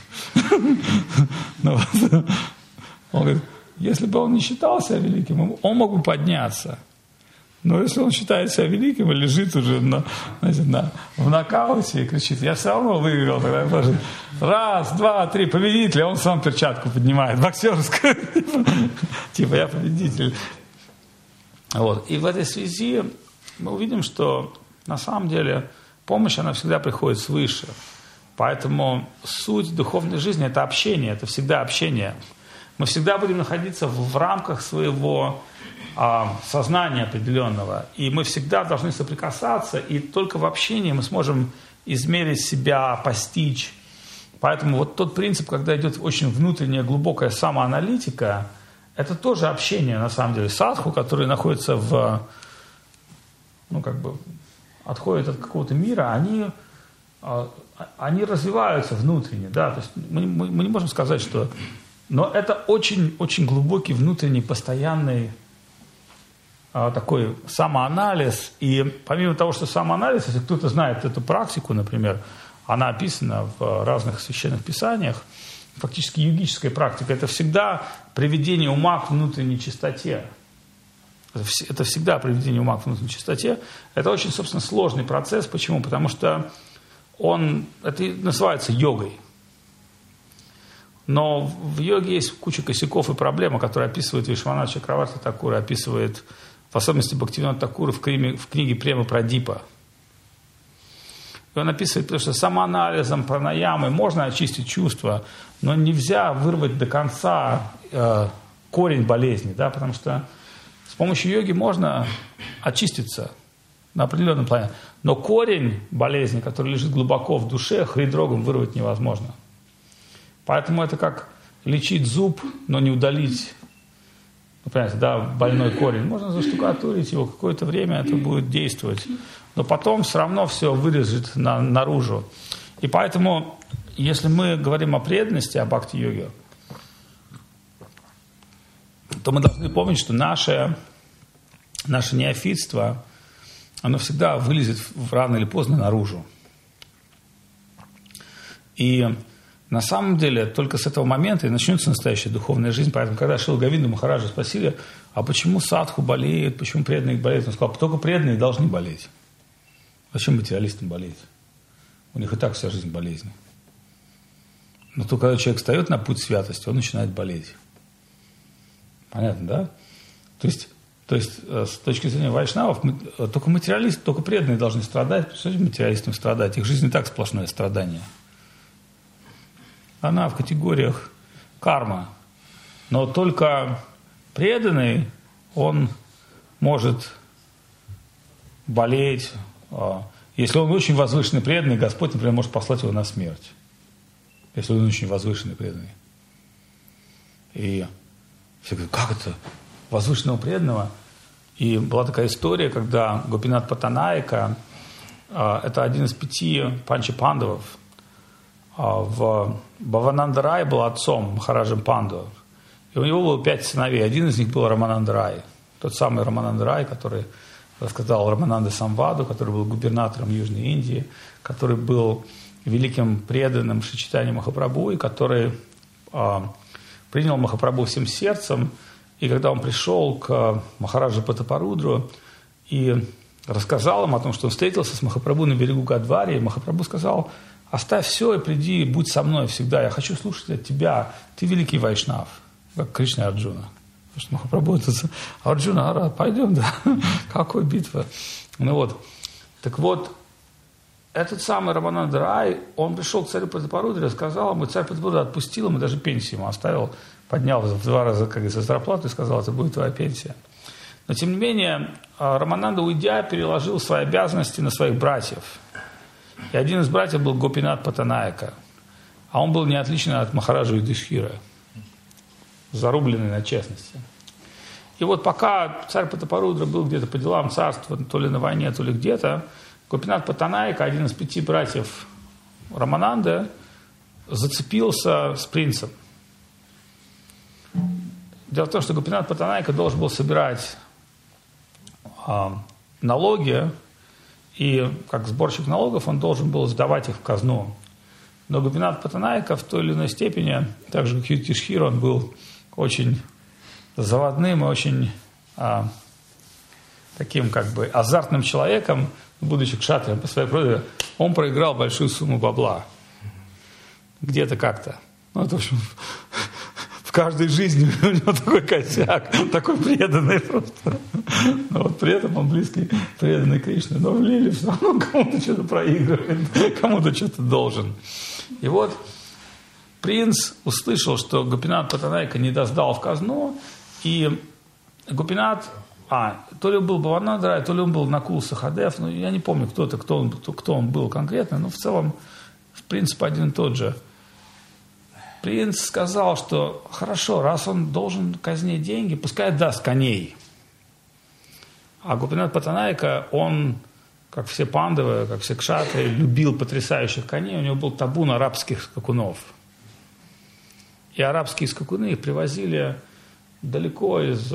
Он говорит, если бы он не считал себя великим, он мог бы подняться. Но если он считает себя великим и лежит уже на, знаете, на, в нокауте и кричит, я все равно выиграл, тогда я прошу, раз, два, три, победитель, а он сам перчатку поднимает, боксерскую. Типа, я победитель. Вот. И в этой связи мы увидим, что на самом деле помощь, она всегда приходит свыше. Поэтому суть духовной жизни – это общение, это всегда общение. Мы всегда будем находиться в, в рамках своего а, сознания определенного. И мы всегда должны соприкасаться, и только в общении мы сможем измерить себя, постичь. Поэтому вот тот принцип, когда идет очень внутренняя глубокая самоаналитика, это тоже общение, на самом деле. Садху, которые находятся в, ну, как бы, отходят от какого-то мира, они, они развиваются внутренне, да, то есть мы, мы, мы не можем сказать, что... Но это очень, очень глубокий внутренний, постоянный а, такой самоанализ, и помимо того, что самоанализ, если кто-то знает эту практику, например, она описана в разных священных писаниях, фактически йогическая практика, это всегда приведение ума к внутренней чистоте. Это всегда приведение ума к внутренней чистоте. Это очень, собственно, сложный процесс. Почему? Потому что он, это называется йогой. Но в йоге есть куча косяков и проблем, которые описывает Вишванат Чакраварти Такур, описывает, в особенности Бхактивинода Такур в книге, в книге Према Прадипа. И он описывает, потому что самоанализом, пранаямой можно очистить чувства, но нельзя вырвать до конца э, корень болезни, да, потому что с помощью йоги можно очиститься на определенном плане, но корень болезни, который лежит глубоко в душе, хридрогом вырвать невозможно. Поэтому это как лечить зуб, но не удалить, ну, понимаете, да, больной корень. Можно заштукатурить его, какое-то время это будет действовать, но потом все равно все вылезет на, наружу. И поэтому, если мы говорим о преданности, о бхакти-йоге, то мы должны помнить, что наше, наше неофитство, оно всегда вылезет рано или поздно наружу. И на самом деле только с этого момента и начнется настоящая духовная жизнь. Поэтому, когда Шрила Говинда Махараджа спросили, а почему садху болеет, почему преданные болеют, он сказал, только преданные должны болеть. Зачем материалистам болеть? У них и так вся жизнь болезни. Но только когда человек встает на путь святости, он начинает болеть. Понятно, да? То есть, то есть с точки зрения вайшнавов, только материалисты, только преданные должны страдать. Представляете, материалистам страдать? Их жизнь и так сплошное страдание. Она в категориях карма. Но только преданный, он может болеть. Если он очень возвышенный преданный, Господь, например, может послать его на смерть. Если он очень возвышенный преданный. И все говорят, как это? Возвышенного преданного? И была такая история, когда Гопинат Паттанаика, это один из пяти панча пандавов, в Бхавананда Рай был отцом Махараджем Панду. И у него было пять сыновей. Один из них был Рамананда Рай. Тот самый Рамананда Рай, который рассказал Рамананда Самваду, который был губернатором Южной Индии, который был великим преданным Шри Чайтанья Махапрабху, и который а, принял Махапрабху всем сердцем. И когда он пришел к Махараджа Пратапарудру и рассказал им о том, что он встретился с Махапрабху на берегу Гадвари, Махапрабху сказал: оставь все и приди, будь со мной всегда. Я хочу слушать от тебя. Ты великий вайшнав, как Кришна Арджуна. Потому что Махапрабху это Арджуна, ара, пойдем, да? Какой битва? Ну вот. Так вот, этот самый Рамананда Рай, он пришел к царю Пратапарудре и сказал ему, царь Пратапарудра отпустил ему, даже пенсию ему оставил, поднял в два раза, как говорится, зарплату и сказал, это будет твоя пенсия. Но, тем не менее, Рамананда, уйдя, переложил свои обязанности на своих братьев. И один из братьев был Гопинат Паттанаика. А он был не отличен от Махараджа Юдхишthира, зарубленный на честности. И вот пока царь Пратапарудра был где-то по делам царства, то ли на войне, то ли где-то, Гопинат Паттанаика, один из пяти братьев Рамананды, зацепился с принцем. Дело в том, что Гопинат Паттанаика должен был собирать а, налоги, и как сборщик налогов он должен был сдавать их в казну. Но Гопинат Паттанаика в той или иной степени, так же как Юдхишthира, он был очень заводным и очень а, таким как бы азартным человеком, будучи кшатрием по своей природе, он проиграл большую сумму бабла. Где-то как-то. Ну, это, в общем, в каждой жизни у него такой косяк, такой преданный просто. Но вот при этом он близкий, преданный Кришне. Но в лиле все равно кому-то что-то проигрывает, кому-то что-то должен. И вот принц услышал, что Гопинат Паттанаика не досдал в казну, и Гопинат, а, то ли он был Бхавананда Рай, то ли он был Накул Сахадев, ну, я не помню, кто это, кто он, кто он был конкретно, но в целом, в принципе, один и тот же. Принц сказал, что хорошо, раз он должен казне деньги, пускай даст коней. А Гопинат Паттанаика, он, как все пандавы, как все кшатры, любил потрясающих коней, у него был табун арабских скакунов. И арабские скакуны их привозили далеко из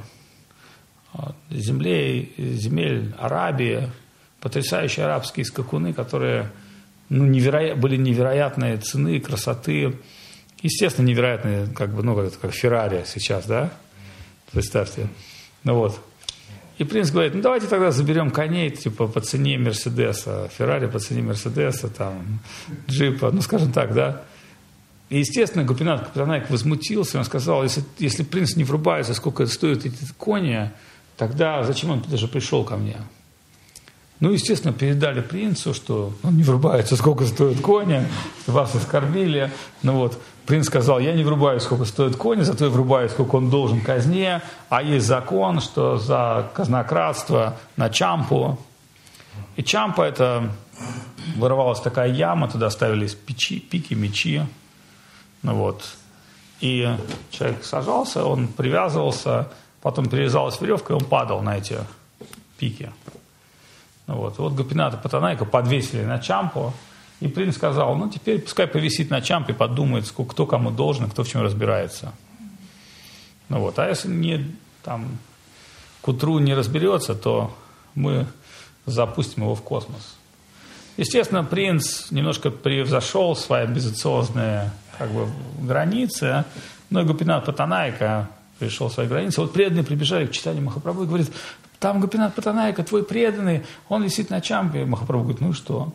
землей, земель Арабии, потрясающие арабские скакуны, которые ну, невероя... были невероятные цены, красоты. Естественно, невероятные, как бы, ну, как Феррари сейчас, да? Представьте. Ну вот. И принц говорит, ну давайте тогда заберем коней, типа, по цене Мерседеса, Феррари по цене Мерседеса, там, джипа, ну, скажем так, да? И, естественно, Гопинат Паттанаика возмутился, он сказал, если, если принц не врубается, сколько стоят эти кони, тогда зачем он даже пришел ко мне? Ну, естественно, передали принцу, что он не врубается, сколько стоят кони, вас оскорбили. Ну вот, принц сказал, я не врубаюсь, сколько стоит кони, зато я врубаюсь, сколько он должен казне, а есть закон, что за казнократство на чампу. И чампа это вырывалась такая яма, туда ставились печи, пики, мечи. Ну вот. И человек сажался, он привязывался, потом перевязалась веревка, и он падал на эти пики. Ну вот. Вот Гопината Паттанайка подвесили на чампу, и принц сказал, ну теперь пускай повисит на чампе, подумает, сколько, кто кому должен, кто в чем разбирается. Ну вот. А если не, там, к утру не разберется, то мы запустим его в космос. Естественно, принц немножко превзошел свои амбициозные как бы, границы, но и Гопинат Паттанайка пришел в свои границы. Вот преданные прибежали к читанию Махапрабху и говорят, там Гопинат Паттанайка, твой преданный, он висит на чампе. Махапрабху говорит, ну и что?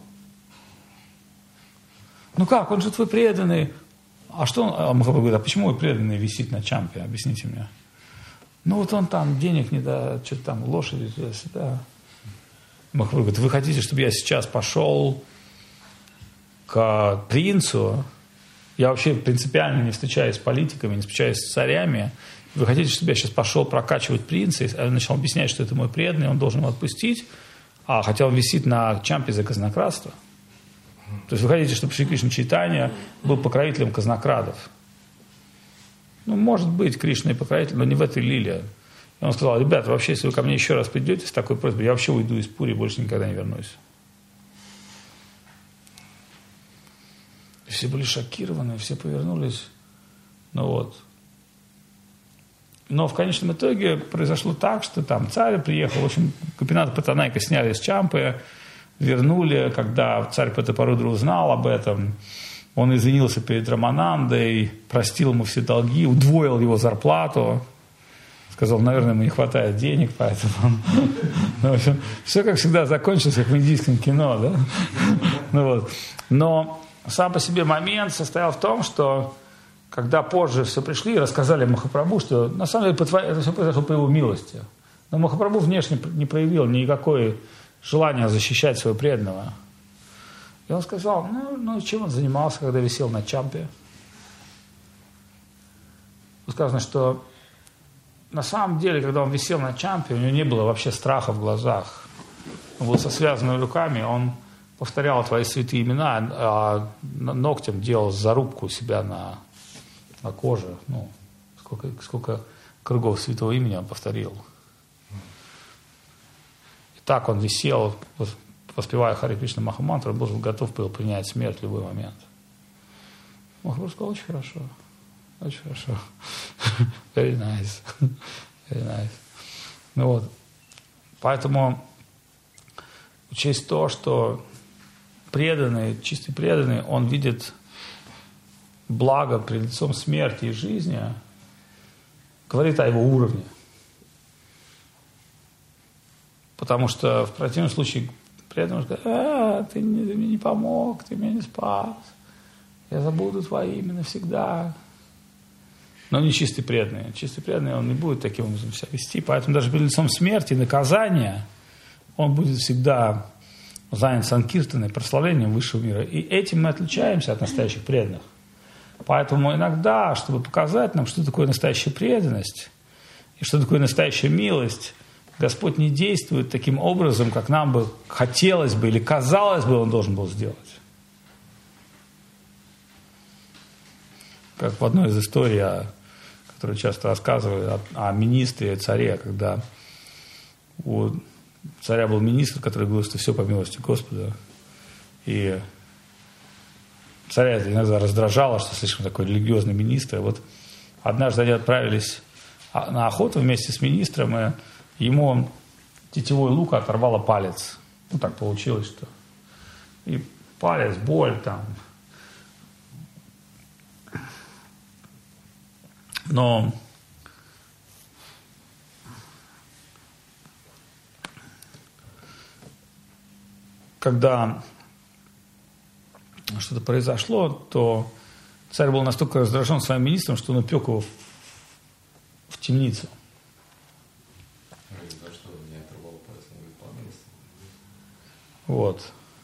Ну как, он же твой преданный. А что он? А Махапрабху говорит, а почему мой преданный висит на чампе? Объясните мне. Ну вот он там денег не дает, что-то там лошади туда-сюда. Махапрабху говорит, вы хотите, чтобы я сейчас пошел к принцу? Я вообще принципиально не встречаюсь с политиками, не встречаюсь с царями. Вы хотите, чтобы я сейчас пошел прокачивать принца, и начал объяснять, что это мой преданный, он должен его отпустить, а хотя он висит на чампе за казнократство? То есть вы хотите, чтобы Шри Кришна Чайтанья был покровителем казнокрадов? Ну, может быть, Кришна и покровитель, но не в этой лиле. И он сказал, ребята, вообще, если вы ко мне еще раз придете с такой просьбой, я вообще уйду из Пури и больше никогда не вернусь. И все были шокированы, все повернулись. Ну вот. Но в конечном итоге произошло так, что там царь приехал, в общем, Гопината Паттанайка сняли с чампы, вернули, когда царь Паттапарудра узнал об этом, он извинился перед Раманандой, простил ему все долги, удвоил его зарплату, сказал, наверное, ему не хватает денег, поэтому он... Ну, в общем, все, как всегда, закончилось, как в индийском кино, да? Ну, вот. Но сам по себе момент состоял в том, что когда позже все пришли и рассказали Махапрабху, что на самом деле это все произошло по его милости. Но Махапрабху внешне не проявил никакое желание защищать своего преданного. И он сказал, ну, ну чем он занимался, когда висел на чампе? Сказано, что на самом деле, когда он висел на чампе, у него не было вообще страха в глазах. Он был со связанными руками, он повторял твои святые имена, а ногтем делал зарубку у себя на, на коже. Ну, сколько, сколько кругов святого имени он повторил. И так он висел, воспевая Харе Кришна Махамантру, он был готов был принять смерть в любой момент. Махапрабху сказал, очень хорошо. Очень хорошо. Very nice. Very nice. Ну вот. Поэтому учесть то, что преданный, чистый преданный, он видит благо перед лицом смерти и жизни, говорит о его уровне. Потому что в противном случае преданный говорит, а, ты, не, ты мне не помог, ты меня не спас, я забуду твое имя навсегда. Но не чистый преданный. Чистый преданный, он не будет таким образом себя вести. Поэтому даже перед лицом смерти и наказания он будет всегда занят санкиртаной, прославлением высшего мира. И этим мы отличаемся от настоящих преданных. Поэтому иногда, чтобы показать нам, что такое настоящая преданность и что такое настоящая милость, Господь не действует таким образом, как нам бы хотелось бы или казалось бы, он должен был сделать. Как в одной из историй, которую часто рассказывают о, о министре и царе, когда у царя был министр, который говорил, что все по милости Господа. И царя это иногда раздражало, что слишком такой религиозный министр. И вот однажды они отправились на охоту вместе с министром, и ему тетивой лука оторвало палец. Ну, так получилось, что... И палец, боль там... Но когда что-то произошло, то царь был настолько раздражен своим министром, что он упек его в, в темницу. За что не оторвал палец, он говорит, по милости. Вот.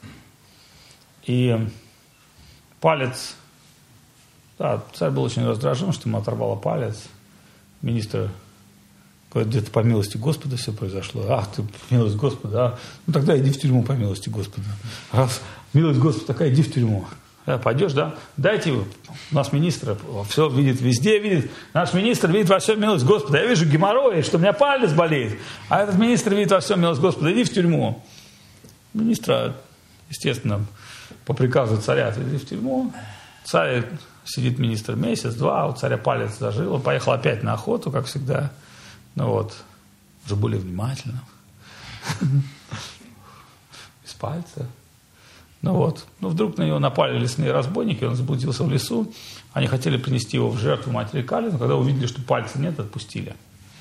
И палец, да, царь был очень раздражен, что ему оторвало палец. Министр говорит, где-то по милости Господа все произошло. Ах, ты, милость Господа, а? Ну тогда иди в тюрьму по милости Господа. Раз милость Господа такая, иди в тюрьму. Да, пойдешь, да? Дайте его. У нас министр все видит, везде видит. Наш министр видит во всем милость Господа. Я вижу геморрой, что у меня палец болит. А этот министр видит во всем милость Господа. Иди в тюрьму. Министра, естественно, по приказу царя отвезли в тюрьму. Царь сидит министр месяц-два, у царя палец зажил. Он поехал опять на охоту, как всегда. Ну вот, уже более внимательно. Без пальца. Ну вот, ну вдруг на него напали лесные разбойники, он заблудился в лесу. Они хотели принести его в жертву матери Кали, но когда увидели, что пальца нет, отпустили.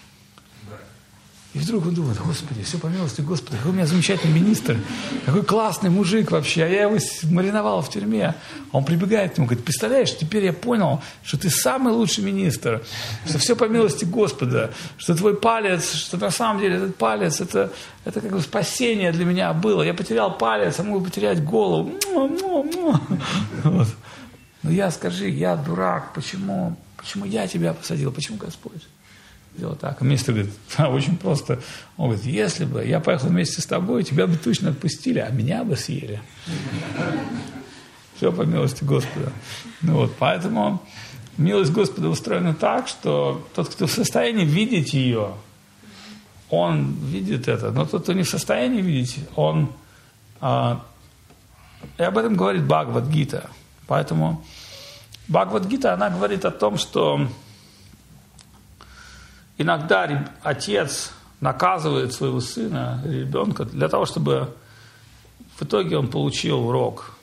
И вдруг он думает, Господи, все по милости Господа, какой у меня замечательный министр, какой классный мужик вообще, а я его мариновал в тюрьме. А он прибегает к нему, говорит, представляешь, теперь я понял, что ты самый лучший министр, что все по милости Господа, что твой палец, что на самом деле этот палец, это, это как бы спасение для меня было. Я потерял палец, а мог потерять голову. Вот. Но я, скажи, я дурак, почему, почему я тебя посадил, почему Господь? Сделал так. А министр говорит, а, очень просто. Он говорит, если бы я поехал вместе с тобой, тебя бы точно отпустили, а меня бы съели. Все по милости Господа. Ну вот, поэтому милость Господа устроена так, что тот, кто в состоянии видеть ее, он видит это. Но тот, кто не в состоянии видеть, он... А, и об этом говорит Бхагавад-гита. Поэтому Бхагавад-гита, она говорит о том, что иногда отец наказывает своего сына, ребенка, для того, чтобы в итоге он получил урок.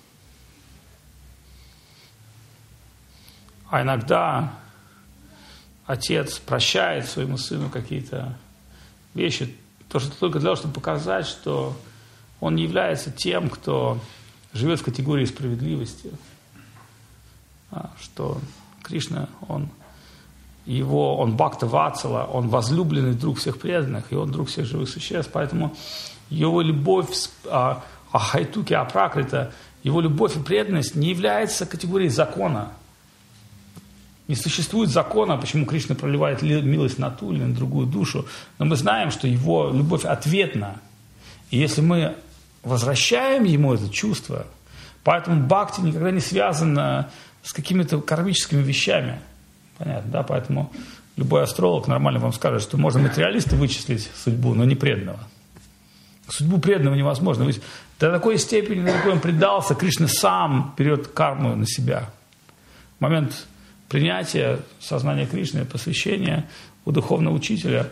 А иногда отец прощает своему сыну какие-то вещи, только для того, чтобы показать, что он не является тем, кто живет в категории справедливости, что Кришна, он... Его, он Бхакта Ватсала, он возлюбленный друг всех преданных, и он друг всех живых существ, поэтому его любовь, а, ахайтуки, апракрита, его любовь и преданность не является категорией закона. Не существует закона, почему Кришна проливает милость на ту или на другую душу, но мы знаем, что его любовь ответна, и если мы возвращаем ему это чувство, поэтому бхакти никогда не связано с какими-то кармическими вещами. Понятно, да? Поэтому любой астролог нормально вам скажет, что можно материалиста вычислить судьбу, но не преданного. Судьбу преданного невозможно. Ведь до такой степени, на какой он предался, Кришна сам берет карму на себя. В момент принятия сознания Кришны, посвящения у духовного учителя,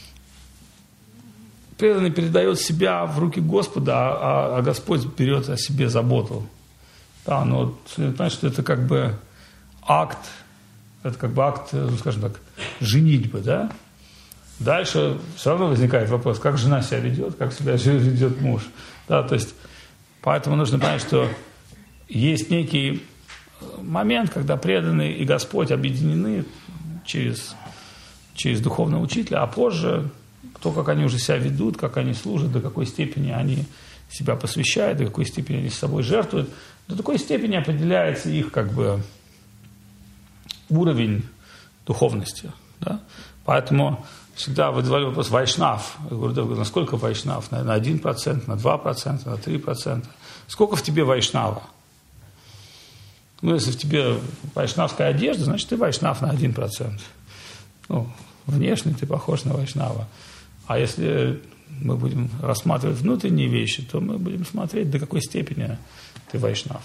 преданный передает себя в руки Господа, а, а Господь берет о себе заботу. Да, но понимаете, что это как бы акт, это как бы акт, скажем так, женитьбы, да? Дальше все равно возникает вопрос, как жена себя ведет, как себя ведет муж. Да, то есть, поэтому нужно понять, что есть некий момент, когда преданные и Господь объединены через, через духовного учителя, а позже то, как они уже себя ведут, как они служат, до какой степени они себя посвящают, до какой степени они с собой жертвуют, до такой степени определяется их как бы уровень духовности. Да? Поэтому всегда выдавали вопрос вайшнав. Я говорю, насколько вайшнав? На один процент, на два процента, на три процента. Сколько в тебе вайшнава? Ну, если в тебе вайшнавская одежда, значит, ты вайшнав на один процент. Ну, внешне ты похож на вайшнава. А если мы будем рассматривать внутренние вещи, то мы будем смотреть, до какой степени ты вайшнав.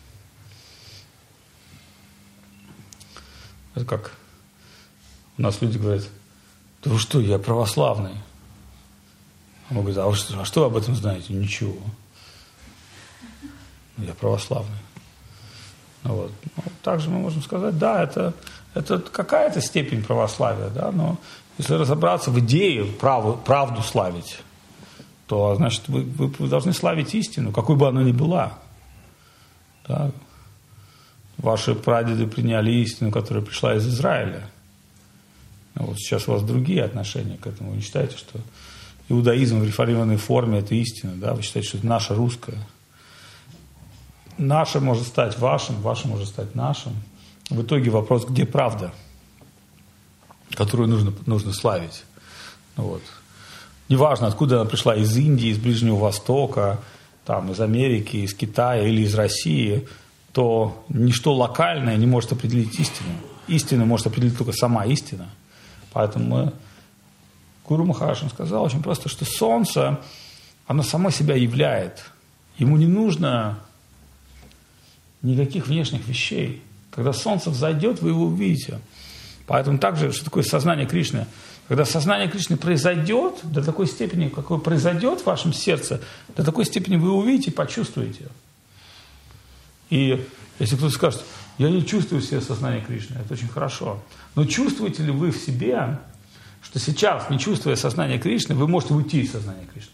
Это как у нас люди говорят, да вы что, я православный. Он говорит, а вы что, а что вы об этом знаете? Ничего. Я православный. Ну, вот. Ну, также мы можем сказать, да, это, это какая-то степень православия, да, но если разобраться в идее праву, правду славить, то, значит, вы, вы должны славить истину, какой бы она ни была. Да. Ваши прадеды приняли истину, которая пришла из Израиля. Вот сейчас у вас другие отношения к этому. Вы не считаете, что иудаизм в реформированной форме – это истина, да, вы считаете, что это наше русское. Наше может стать вашим, ваше может стать нашим. В итоге вопрос, где правда, которую нужно, нужно славить. Вот. Неважно, откуда она пришла, из Индии, из Ближнего Востока, там, из Америки, из Китая или из России, то ничто локальное не может определить истину. Истину может определить только сама истина. Поэтому мы, Гуру Махарадж сказал очень просто, что солнце, оно само себя являет. Ему не нужно никаких внешних вещей. Когда солнце взойдет, вы его увидите. Поэтому также, что такое сознание Кришны? Когда сознание Кришны произойдет, до такой степени, какое произойдет в вашем сердце, до такой степени вы увидите, почувствуете. И если кто-то скажет, я не чувствую в себе сознание Кришны, это очень хорошо. Но чувствуете ли вы в себе, что сейчас, не чувствуя сознание Кришны, вы можете уйти из сознания Кришны?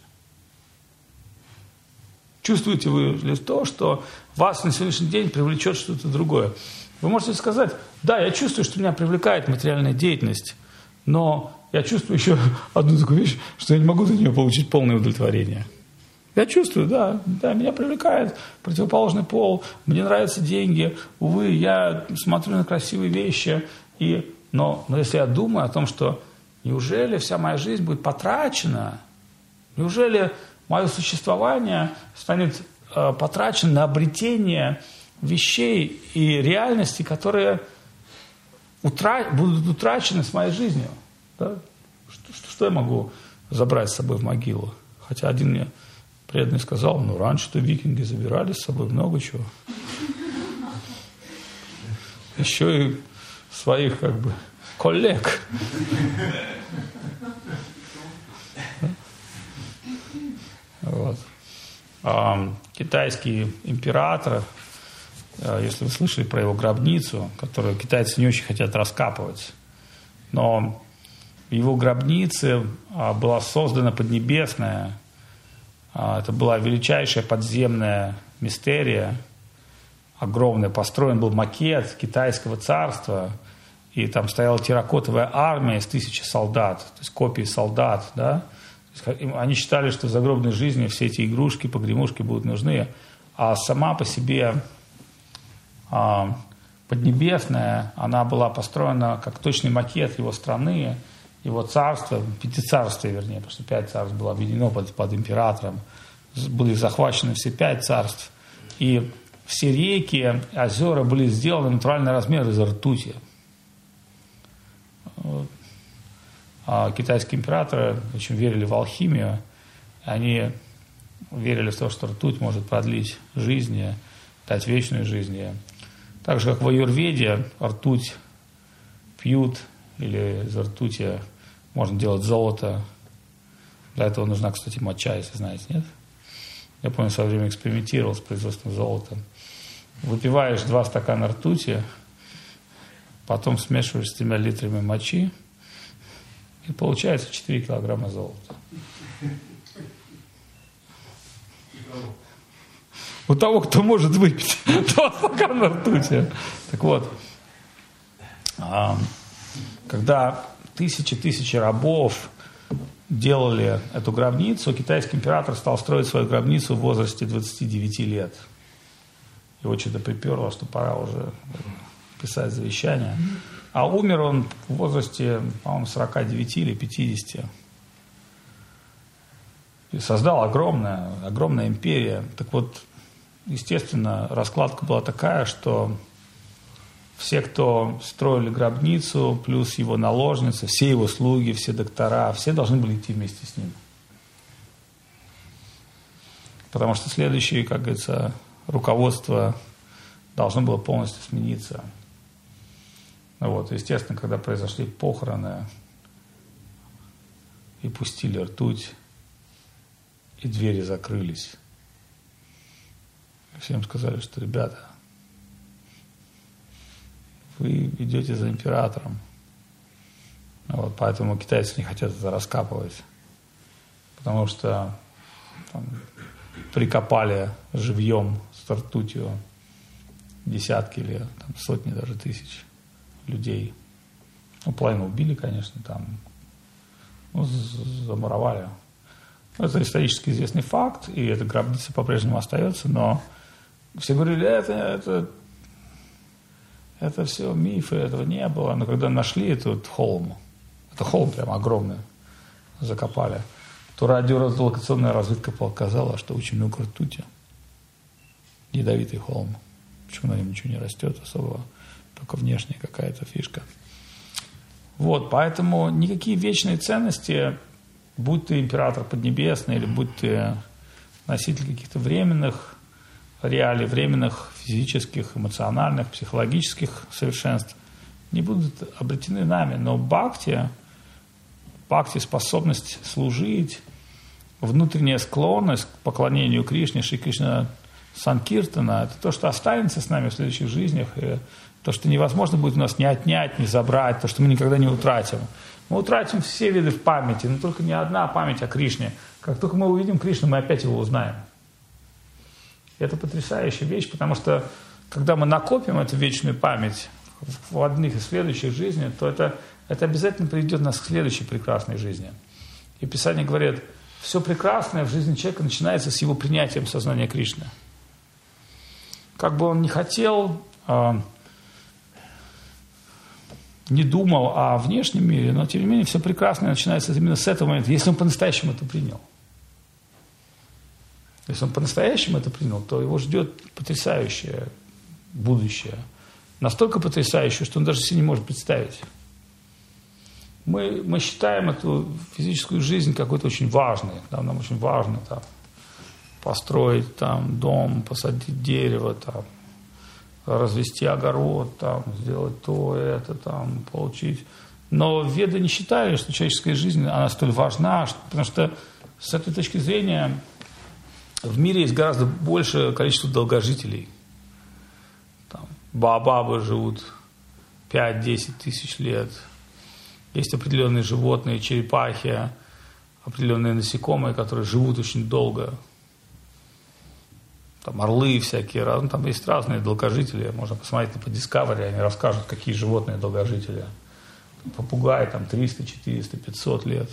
Чувствуете вы ли то, что вас на сегодняшний день привлечет что-то другое? Вы можете сказать, да, я чувствую, что меня привлекает материальная деятельность, но я чувствую еще одну такую вещь, что я не могу за нее получить полное удовлетворение. Я чувствую, да, да, меня привлекает противоположный пол, мне нравятся деньги, увы, я смотрю на красивые вещи, и, но, но если я думаю о том, что неужели вся моя жизнь будет потрачена, неужели мое существование станет э, потрачено на обретение вещей и реальностей, которые утра... будут утрачены с моей жизнью. Да? Что, что, что я могу забрать с собой в могилу? Хотя один мне преданный сказал, ну, раньше-то викинги забирали с собой много чего. Еще и своих, как бы, коллег. Вот. А, китайский император, если вы слышали про его гробницу, которую китайцы не очень хотят раскапывать, но в его гробнице а, была создана Поднебесная, а, это была величайшая подземная мистерия, огромная, построен был макет китайского царства, и там стояла терракотовая армия из тысячи солдат, то есть копии солдат, да. Они считали, что в загробной жизни все эти игрушки, погремушки будут нужны, а сама по себе а, Поднебесная, она была построена как точный макет его страны, его царства, пятицарствия, вернее, потому что пять царств было объединено под, под императором, были захвачены все пять царств, и все реки, озера были сделаны натуральный размер из ртути. А китайские императоры очень верили в алхимию, они верили в то, что ртуть может продлить жизнь, дать вечную жизнь. Так же, как в аюрведе, ртуть пьют, или из ртути можно делать золото. Для этого нужна, кстати, моча, если знаете, нет? Я помню, в свое время экспериментировал с производством золота. Выпиваешь два стакана ртути, потом смешиваешь с тремя литрами мочи, и получается четыре килограмма золота. У того, кто может выпить два стакана ртути. Так вот, когда тысячи-тысячи рабов делали эту гробницу, китайский император стал строить свою гробницу в возрасте двадцати девяти лет. Его что-то приперло, что пора уже писать завещание. А умер он в возрасте, по-моему, сорока девяти или пятидесяти. И создал огромная, огромная империя. Так вот, естественно, раскладка была такая, что все, кто строили гробницу, плюс его наложницы, все его слуги, все доктора, все должны были идти вместе с ним. Потому что следующее, как говорится, руководство должно было полностью смениться. Вот, естественно, когда произошли похороны и пустили ртуть, и двери закрылись, всем сказали, что, ребята, вы идете за императором. Вот, поэтому китайцы не хотят это раскапывать, потому что там, прикопали живьем с ртутью десятки или там, сотни даже тысяч людей. Ну, половину убили, конечно, там, ну, замуровали. Это исторически известный факт, и эта гробница по-прежнему остается, но все говорили, это, это, это все мифы, этого не было. Но когда нашли этот холм, это холм прям огромный, закопали, то радиолокационная разведка показала, что очень много ртути. Ядовитый холм. Почему на нем ничего не растет особо, только внешняя какая-то фишка. Вот, поэтому никакие вечные ценности, будь ты император Поднебесный, или будь ты носитель каких-то временных реалий, временных физических, эмоциональных, психологических совершенств, не будут обретены нами. Но бхакти, бхакти, способность служить, внутренняя склонность к поклонению Кришне, Шри Кришна Санкиртана, это то, что останется с нами в следующих жизнях, и то, что невозможно будет у нас ни отнять, ни забрать, то, что мы никогда не утратим. Мы утратим все виды в памяти, но только не одна память о Кришне. Как только мы увидим Кришну, мы опять его узнаем. И это потрясающая вещь, потому что когда мы накопим эту вечную память в одних из следующих жизней, то это, это обязательно приведет нас к следующей прекрасной жизни. И Писание говорит, все прекрасное в жизни человека начинается с его принятием сознания Кришны. Как бы он ни хотел, не думал о внешнем мире, но тем не менее все прекрасное начинается именно с этого момента, если он по-настоящему это принял. Если он по-настоящему это принял, то его ждет потрясающее будущее. Настолько потрясающее, что он даже себе не может представить. Мы, мы считаем эту физическую жизнь какой-то очень важной. Да, нам очень важно там, построить там, дом, посадить дерево, там, развести огород, там, сделать то, это, там, получить. Но веды не считали, что человеческая жизнь, она столь важна, что, потому что с этой точки зрения в мире есть гораздо большее количество долгожителей. Там, баобабы живут пять-десять тысяч лет. Есть определенные животные, черепахи, определенные насекомые, которые живут очень долго. Там орлы всякие, ну, там есть разные долгожители. Можно посмотреть по Discovery, они расскажут, какие животные долгожители. Попугай там триста, четыреста, пятьсот лет.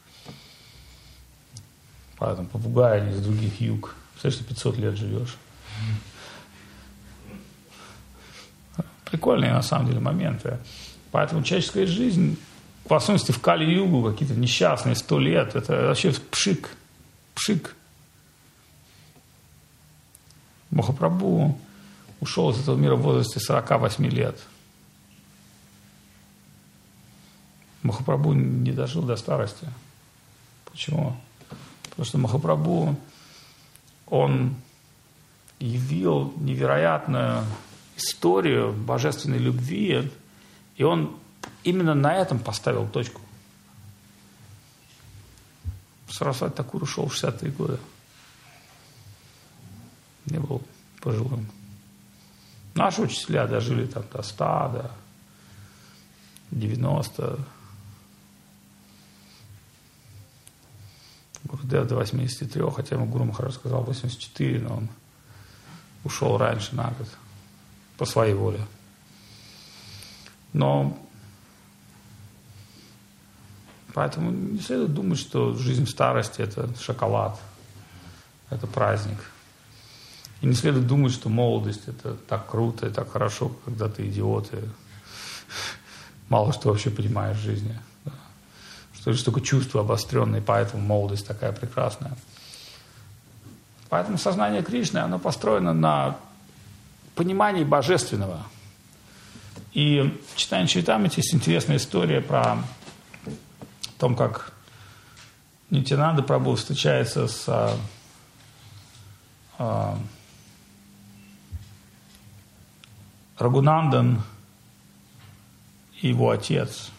Поэтому попугай, они из других юг. Представляешь, ты пятьсот лет живешь. Прикольные на самом деле моменты. Поэтому человеческая жизнь, в особенности в Кали-югу, какие-то несчастные сто лет, это вообще пшик, пшик. Махапрабху ушел из этого мира в возрасте сорока восьми лет. Махапрабху не дожил до старости. Почему? Потому что Махапрабху, он явил невероятную историю божественной любви, и он именно на этом поставил точку. Сарасвати Такур ушел в шестьдесят три года. Не был пожилым. Наши учителя дожили там до ста, до девяноста. Гурудев до восьмидесяти трёх, хотя ему Гуру Махарадж сказал восемьдесят четыре, но он ушел раньше на год по своей воле. Но поэтому не следует думать, что жизнь в старости – это шоколад, это праздник. И не следует думать, что молодость – это так круто и так хорошо, когда ты идиот и мало что вообще понимаешь в жизни. Да. Что лишь только чувства обостренные, поэтому молодость такая прекрасная. Поэтому сознание Кришны, оно построено на понимании божественного. И в читании Чаритамрити есть интересная история про том, как Нитьянанда Прабху встречается с а, а, Рагунандан и его отец.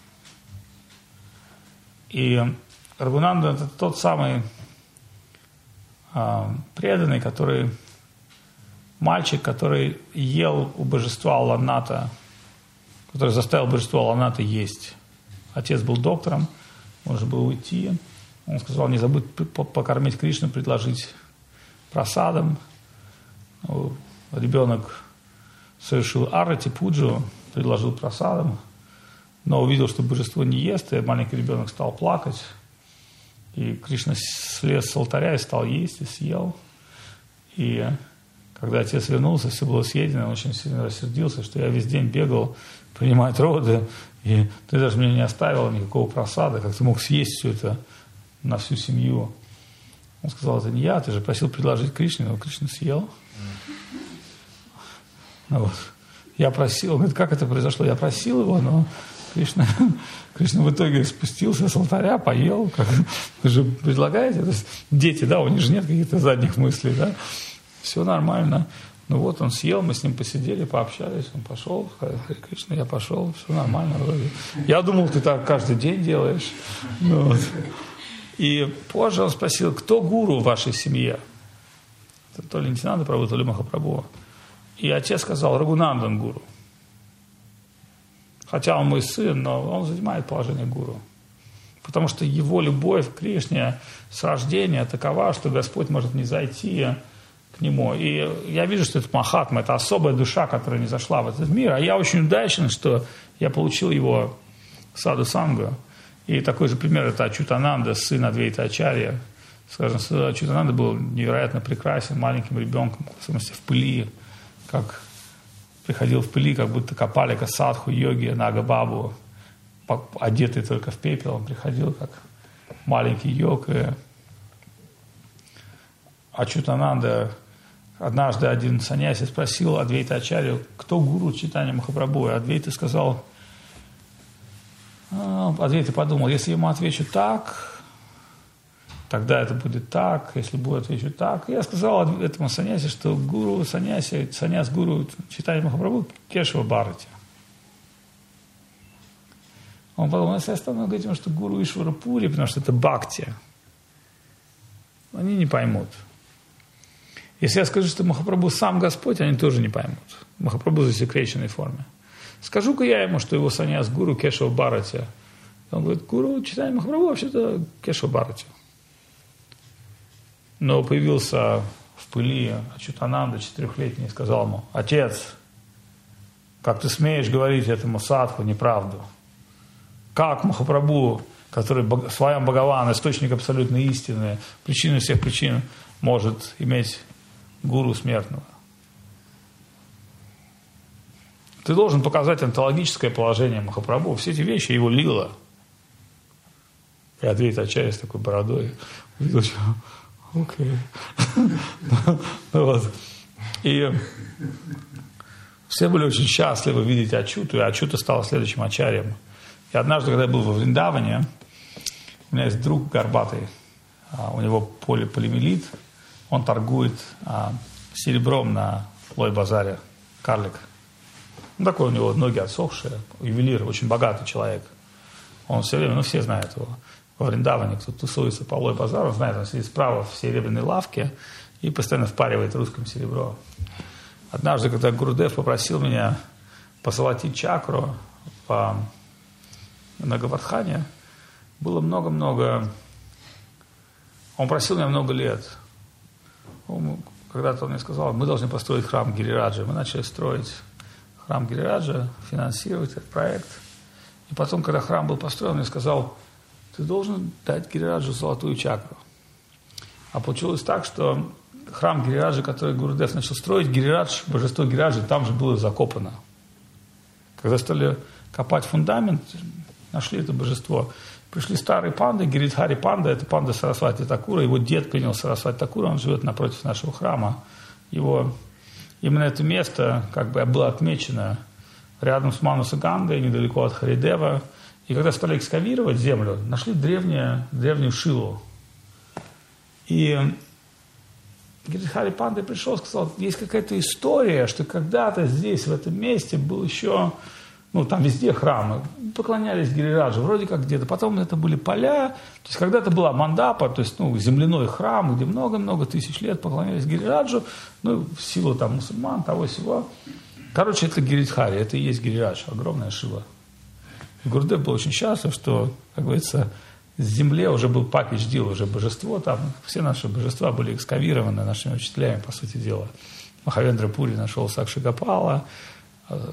И Рагунандан – это тот самый а, преданный, который мальчик, который ел у божества Аланата, который заставил божество Аланата есть. Отец был доктором, можно было уйти. Он сказал, не забудь покормить Кришну, предложить прасадом. Ребенок совершил арати, пуджу, предложил прасадом, но увидел, что божество не ест, и маленький ребенок стал плакать. И Кришна слез с алтаря и стал есть, и съел. И когда отец вернулся, все было съедено, он очень сильно рассердился, что я весь день бегал принимать роды, и ты даже мне не оставил никакого просада, как ты мог съесть все это на всю семью. Он сказал, это не я, ты же просил предложить Кришне, но Кришна съел. Ну, вот. Я просил, он говорит, как это произошло? Я просил его, но Кришна, Кришна в итоге спустился с алтаря, поел. Как, вы же предлагаете? То есть дети, да, у них же нет каких-то задних мыслей, да? Все нормально. Ну вот он съел, мы с ним посидели, пообщались, он пошел, сказал, Кришна, я пошел, все нормально вроде. Я думал, ты так каждый день делаешь. Ну, вот. И позже он спросил, кто гуру в вашей семье? Это то ли Нитьянанда Прабху, то ли Махапрабху. И отец сказал, Рагунандан гуру. Хотя он мой сын, но он занимает положение гуру. Потому что его любовь к Кришне с рождения такова, что Господь может не зайти к нему. И я вижу, что это Махатма, это особая душа, которая не зашла в этот мир. А я очень удачен, что я получил его саду Сангу. И такой же пример – это Ачутананда, сын Адвайта Ачарья. Скажем, Ачутананда был невероятно прекрасен, маленьким ребенком, в смысле, в пыли, как приходил в пыли, как будто Капалика, садху, йоги, Нагабабу, одетый только в пепел, он приходил как маленький йог. И Ачутананда, однажды один саньяси спросил Адвайта Ачарью, кто гуру Чайтанья Махапрабху, и Адвайта сказал, Адвайта подумал, если я ему отвечу так, тогда это будет так, если будет отвечу так. И я сказал этому саньяси, что гуру саньяси, саньяс гуру Чайтанья Махапрабху Кешава Бхарати. Он подумал, если я стану говорить ему, что гуру Ишвара Пури, потому что это бхакти, они не поймут. Если я скажу, что Махапрабху сам Господь, они тоже не поймут. Махапрабху в засекреченной форме. Скажу-ка я ему, что его саньяс гуру Кешава Бхарати. Он говорит, гуру Чайтанья Махапрабху вообще-то Кешава Бхарати. Но появился в пыли Ачутананда четырехлетний и сказал ему, отец, как ты смеешь говорить этому садху неправду? Как Махапрабху, который Сваям Бхагаван, источник абсолютной истины, причина всех причин, может иметь гуру смертного? Ты должен показать онтологическое положение Махапрабху. Все эти вещи его лила. И Адвайта Ачарья с такой бородой увидел, что окей. И все были очень счастливы видеть Ачуту, и Ачута стала следующим ачарьем. И однажды, когда я был во Вриндаване, у меня есть друг горбатый, у него полиполимелит, он торгует серебром на Лой-базаре, карлик. Ну, такой у него ноги отсохшие, ювелир, очень богатый человек. Он все время, ну, все знают его. Во Вриндаване, кто тусуется по Лой-базару, знает, он сидит справа в серебряной лавке и постоянно впаривает русским серебро. Однажды, когда Гурудев попросил меня посолотить чакру по Нагавардхане, было много-много... Он просил меня много лет. Когда-то он мне сказал, мы должны построить храм Гирираджа. Мы начали строить храм Гирираджа, финансировать этот проект. И потом, когда храм был построен, он мне сказал, ты должен дать Гирираджу золотую чакру. А получилось так, что храм Гирираджа, который Гурудев начал строить, Гирирадж, божество Гирираджа, там же было закопано. Когда стали копать фундамент, нашли это божество. Пришли старые панды, Гиридхари панда, это панда Сарасвати Такура, его дед принял Сарасвати Такура, он живет напротив нашего храма. Его, именно это место как бы было отмечено рядом с Мануса Гангой, недалеко от Харидева. И когда стали экскавировать землю, нашли древнюю, древнюю Шилу. И Гиридхари панда пришел и сказал, есть какая-то история, что когда-то здесь, в этом месте, был еще... Ну, там везде храмы, поклонялись Гирираджу, вроде как где-то. Потом это были поля, то есть когда-то была мандапа, то есть, ну, земляной храм, где много-много тысяч лет поклонялись Гирираджу, ну, в силу там мусульман, того всего. Короче, это Гиридхари, это и есть Гирирадж, огромная Шива. И Гурудев был очень счастлив, что, как говорится, с земле уже был пакидж дил, уже божество там, все наши божества были экскавированы нашими учителями, по сути дела. Махавендра Пури нашел Сакшигопала,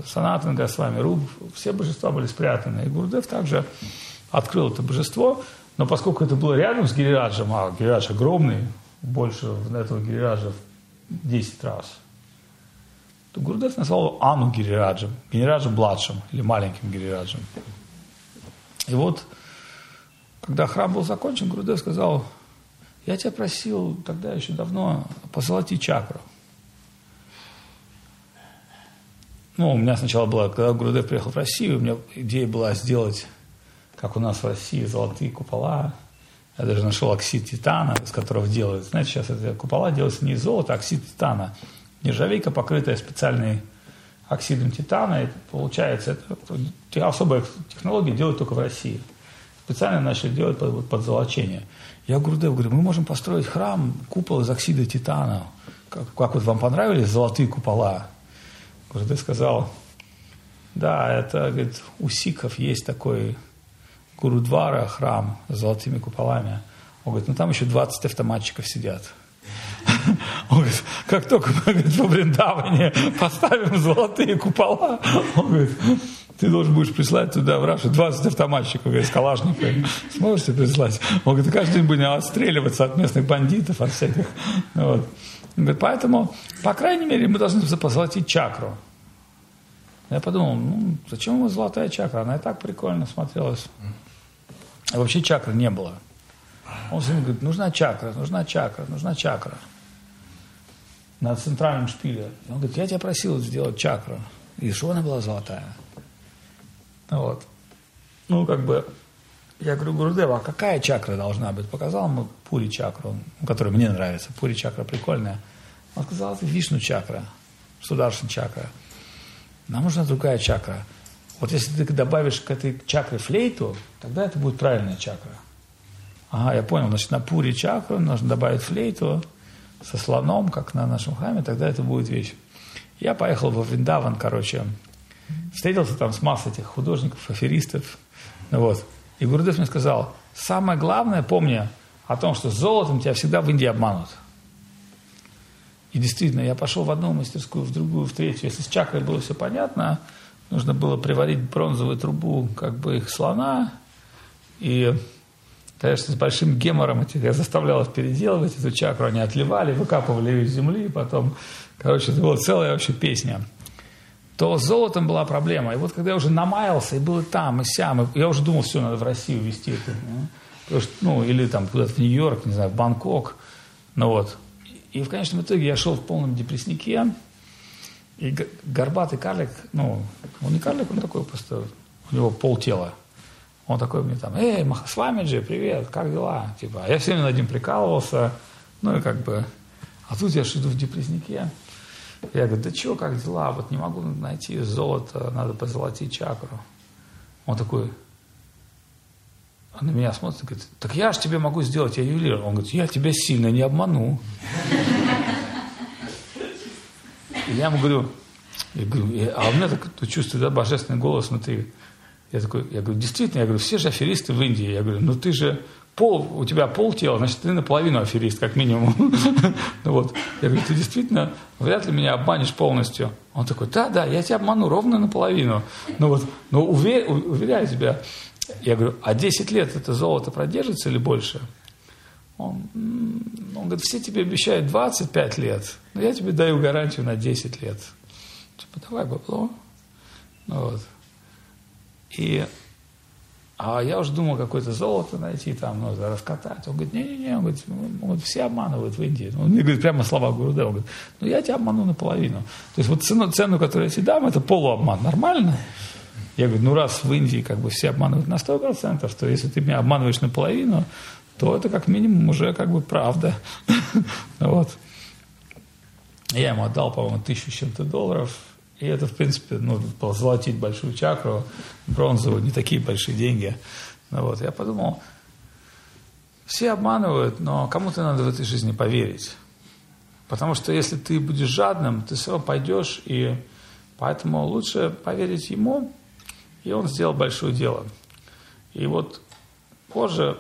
Санатана Госвами, Руб, все божества были спрятаны. И Гурудев также открыл это божество, Но поскольку это было рядом с Гирираджем, а Гирирадж огромный, больше этого Гирираджа в десять раз, то Гурудев назвал Ану Гирираджем, Гирираджем младшим или маленьким Гирираджем. И вот, когда храм был закончен, Гурудев сказал: я тебя просил тогда еще давно позолотить чакру. Ну, у меня сначала была, когда Гурудев приехал в Россию, у меня идея была сделать, как у нас в России, золотые купола. Я даже нашел оксид титана, из которого делают. Знаете, сейчас эти купола делаются не из золота, а оксид титана. Нержавейка, покрытая специальной оксидом титана. И получается, это особая технология делают только в России. Специально начали делать под, под золочение. Я Гурудев говорю: мы можем построить храм, купол из оксида титана. Как, как вот вам понравились золотые купола? Гурудев сказал: да, это, говорит, у сикхов есть такой Гурудвара, храм с золотыми куполами. Он говорит: ну там еще двадцать автоматчиков сидят. Он говорит: как только мы, говорит, во Вриндаване поставим золотые купола, он говорит, ты должен будешь прислать туда, в Рашу, двадцать автоматчиков, говорит, с калашниками. Сможете прислать? Он говорит: каждый день будем отстреливаться от местных бандитов, от всяких. Вот. Он говорит: поэтому, по крайней мере, мы должны позолотить чакру. Я подумал: ну, зачем ему золотая чакра? Она и так прикольно смотрелась. А вообще чакры не было. Он все время говорит: нужна чакра, нужна чакра, нужна чакра. На центральном шпиле. Он говорит: я тебя просил сделать чакру. И что она была золотая? Вот. Ну, как бы, я говорю: Гурудев, а какая чакра должна быть? Показал ему Пури чакру, которая мне нравится. Пури чакра прикольная. Он сказал: это Вишну чакра, Сударшан чакра. Нам нужна другая чакра. Вот если ты добавишь к этой чакре флейту, тогда это будет правильная чакра. Ага, я понял. Значит, на Пури чакру нужно добавить флейту со слоном, как на нашем храме, тогда это будет вещь. Я поехал во Вриндаван, короче, встретился там с массой этих художников, аферистов. Вот. И Гурудев мне сказал: самое главное, помни о том, что с золотом тебя всегда в Индии обманут. И действительно, я пошел в одну мастерскую, в другую, в третью. Если с чакрой было все понятно, нужно было приварить бронзовую трубу, как бы их слона. И, конечно, с большим гемором этих я заставлял их переделывать эту чакру. Они отливали, выкапывали ее из земли. Потом, короче, это была целая вообще песня. То с золотом была проблема. И вот когда я уже намаялся, и был и там, и сям, и я уже думал: все, надо в Россию везти это. Ну, ну или там куда-то в Нью-Йорк, не знаю, в Бангкок. Ну вот. И в конечном итоге я шел в полном депресснике, и горбатый карлик, ну, он не карлик, он такой просто, у него полтела. Он такой мне там: эй, с вами же, привет, как дела? Типа, а я все время над ним прикалывался, ну и как бы, а тут я иду в депресснике. Я говорю: да чего, как дела? Вот не могу найти золото, надо позолотить чакру. Он такой, он на меня смотрит и говорит: так я же тебе могу сделать, я ювелир. Он говорит: я тебя сильно не обману. И я ему говорю, я говорю, а у меня такое чувство, да, божественный голос внутри. Я такой, я говорю: действительно, я говорю, все же аферисты в Индии. Я говорю: ну ты же пол, у тебя полтела, значит, ты наполовину аферист, как минимум. Вот. Я говорю: ты действительно вряд ли меня обманешь полностью. Он такой: да, да, я тебя обману ровно наполовину. Ну вот, но увер, уверяю тебя. Я говорю: а десять лет это золото продержится или больше? Он, он говорит: все тебе обещают двадцать пять лет, но я тебе даю гарантию на десять лет. Типа, давай бабло. Ну вот. И, а я уже думал какое-то золото найти, там, ну, раскатать. Он говорит: не-не-не, он говорит, он говорит, все обманывают в Индии. Он мне говорит прямо слова Гурудева. Он говорит: ну я тебя обману наполовину. То есть вот цену, цену, которую я тебе дам, это полуобман. Нормально? Я говорю: ну раз в Индии как бы все обманывают на сто процентов, то если ты меня обманываешь наполовину, то это как минимум уже как бы правда. Вот. Я ему отдал, по-моему, тысячу с чем-то долларов. И это, в принципе, ну, позолотить большую чакру, бронзовую, не такие большие деньги. Ну, вот. Я подумал, все обманывают, но кому-то надо в этой жизни поверить. Потому что если ты будешь жадным, ты все равно пойдешь, и поэтому лучше поверить ему, и он сделал большое дело. И вот позже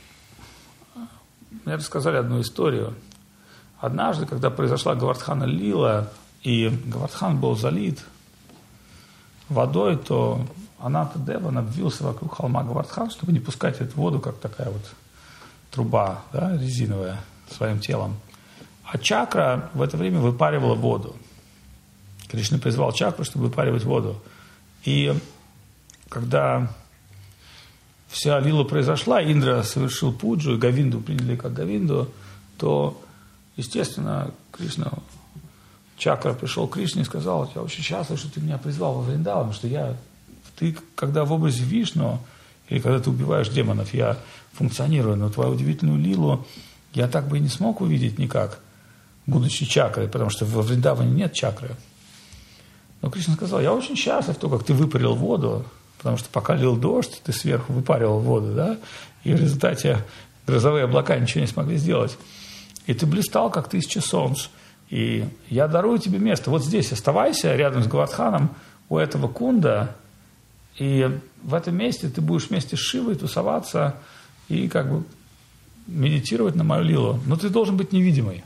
мне рассказали одну историю. Однажды, когда произошла Говардхана Лила, и Говардхан был залит водой, то Ананта Дева обвился вокруг холма Гавардхан, чтобы не пускать эту воду, как такая вот труба, да, резиновая, своим телом. А чакра в это время выпаривала воду. Кришна призвал чакру, чтобы выпаривать воду. И когда вся лила произошла, Индра совершил пуджу, и Говинду приняли как Говинду, то, естественно, Кришна, чакра пришел к Кришне и сказал: я очень счастлив, что ты меня призвал во Вриндаван, потому что я, ты, когда в образе Вишну, или когда ты убиваешь демонов, я функционирую, но твою удивительную лилу я так бы и не смог увидеть никак, будучи чакрой, потому что во Вриндаване нет чакры. Но Кришна сказал: я очень счастлив, то, как ты выпарил воду, потому что пока лил дождь, ты сверху выпаривал воду, да, и в результате грозовые облака ничего не смогли сделать. И ты блистал, как тысяча солнц. И я дарую тебе место. Вот здесь оставайся, рядом с Гавардханом, у этого кунда, и в этом месте ты будешь вместе с Шивой тусоваться и как бы медитировать на мою лилу. Но ты должен быть невидимый.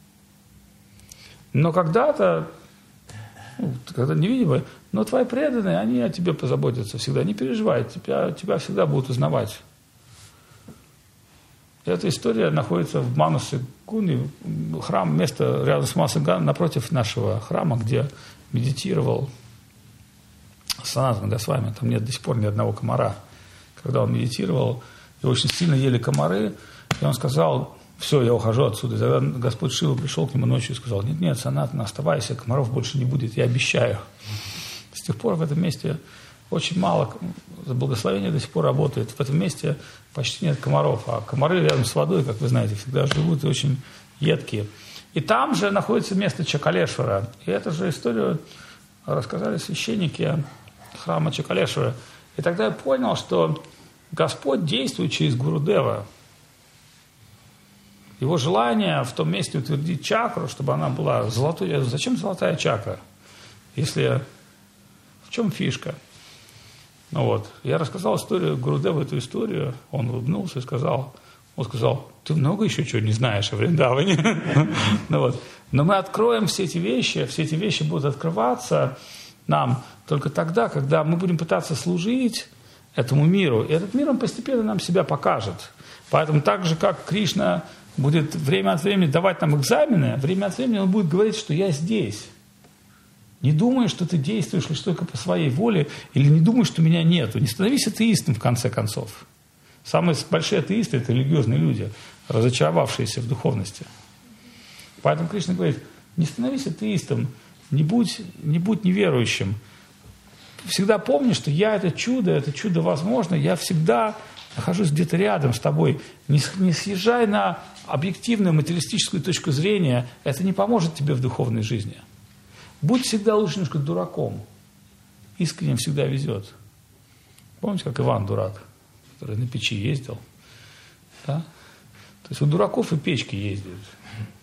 Но когда-то, ну, когда невидимый, но твои преданные, они о тебе позаботятся всегда. Не переживай, тебя, тебя всегда будут узнавать. Эта история находится в Манасе Гуни, храм, место рядом с Манасе Гуни, напротив нашего храма, где медитировал Санатана Госвами. Там нет до сих пор ни одного комара. Когда он медитировал, его очень сильно ели комары, и он сказал: все, я ухожу отсюда. И тогда Господь Шива пришел к нему ночью и сказал: нет, нет, Санатана, оставайся, комаров больше не будет, я обещаю. С тех пор в этом месте очень мало, благословение до сих пор работает. В этом месте почти нет комаров, а комары рядом с водой, как вы знаете, всегда живут и очень едкие. И там же находится место Чакалешвара. И эту же историю рассказали священники храма Чакалешвара. И тогда я понял, что Господь действует через Гурудева. Его желание в том месте утвердить чакру, чтобы она была золотой. Зачем золотая чакра? Если... В чем фишка? Ну вот, я рассказал историю Гурудеву, эту историю, он улыбнулся и сказал, он сказал: ты много еще чего не знаешь о Вриндаване. Ну вот, но мы откроем все эти вещи, все эти вещи будут открываться нам только тогда, когда мы будем пытаться служить этому миру, и этот мир, он постепенно нам себя покажет. Поэтому так же, как Кришна будет время от времени давать нам экзамены, время от времени он будет говорить, что я здесь. Не думай, что ты действуешь лишь только по своей воле, или не думай, что меня нету. Не становись атеистом, в конце концов. Самые большие атеисты – это религиозные люди, разочаровавшиеся в духовности. Поэтому Кришна говорит: не становись атеистом, не будь, не будь неверующим. Всегда помни, что я – это чудо, это чудо возможно, я всегда нахожусь где-то рядом с тобой. Не, не съезжай на объективную материалистическую точку зрения, это не поможет тебе в духовной жизни. Будь всегда лучше немножко дураком. Искренне всегда везет. Помните, как Иван дурак, который на печи ездил? Да? То есть у дураков и печки ездят.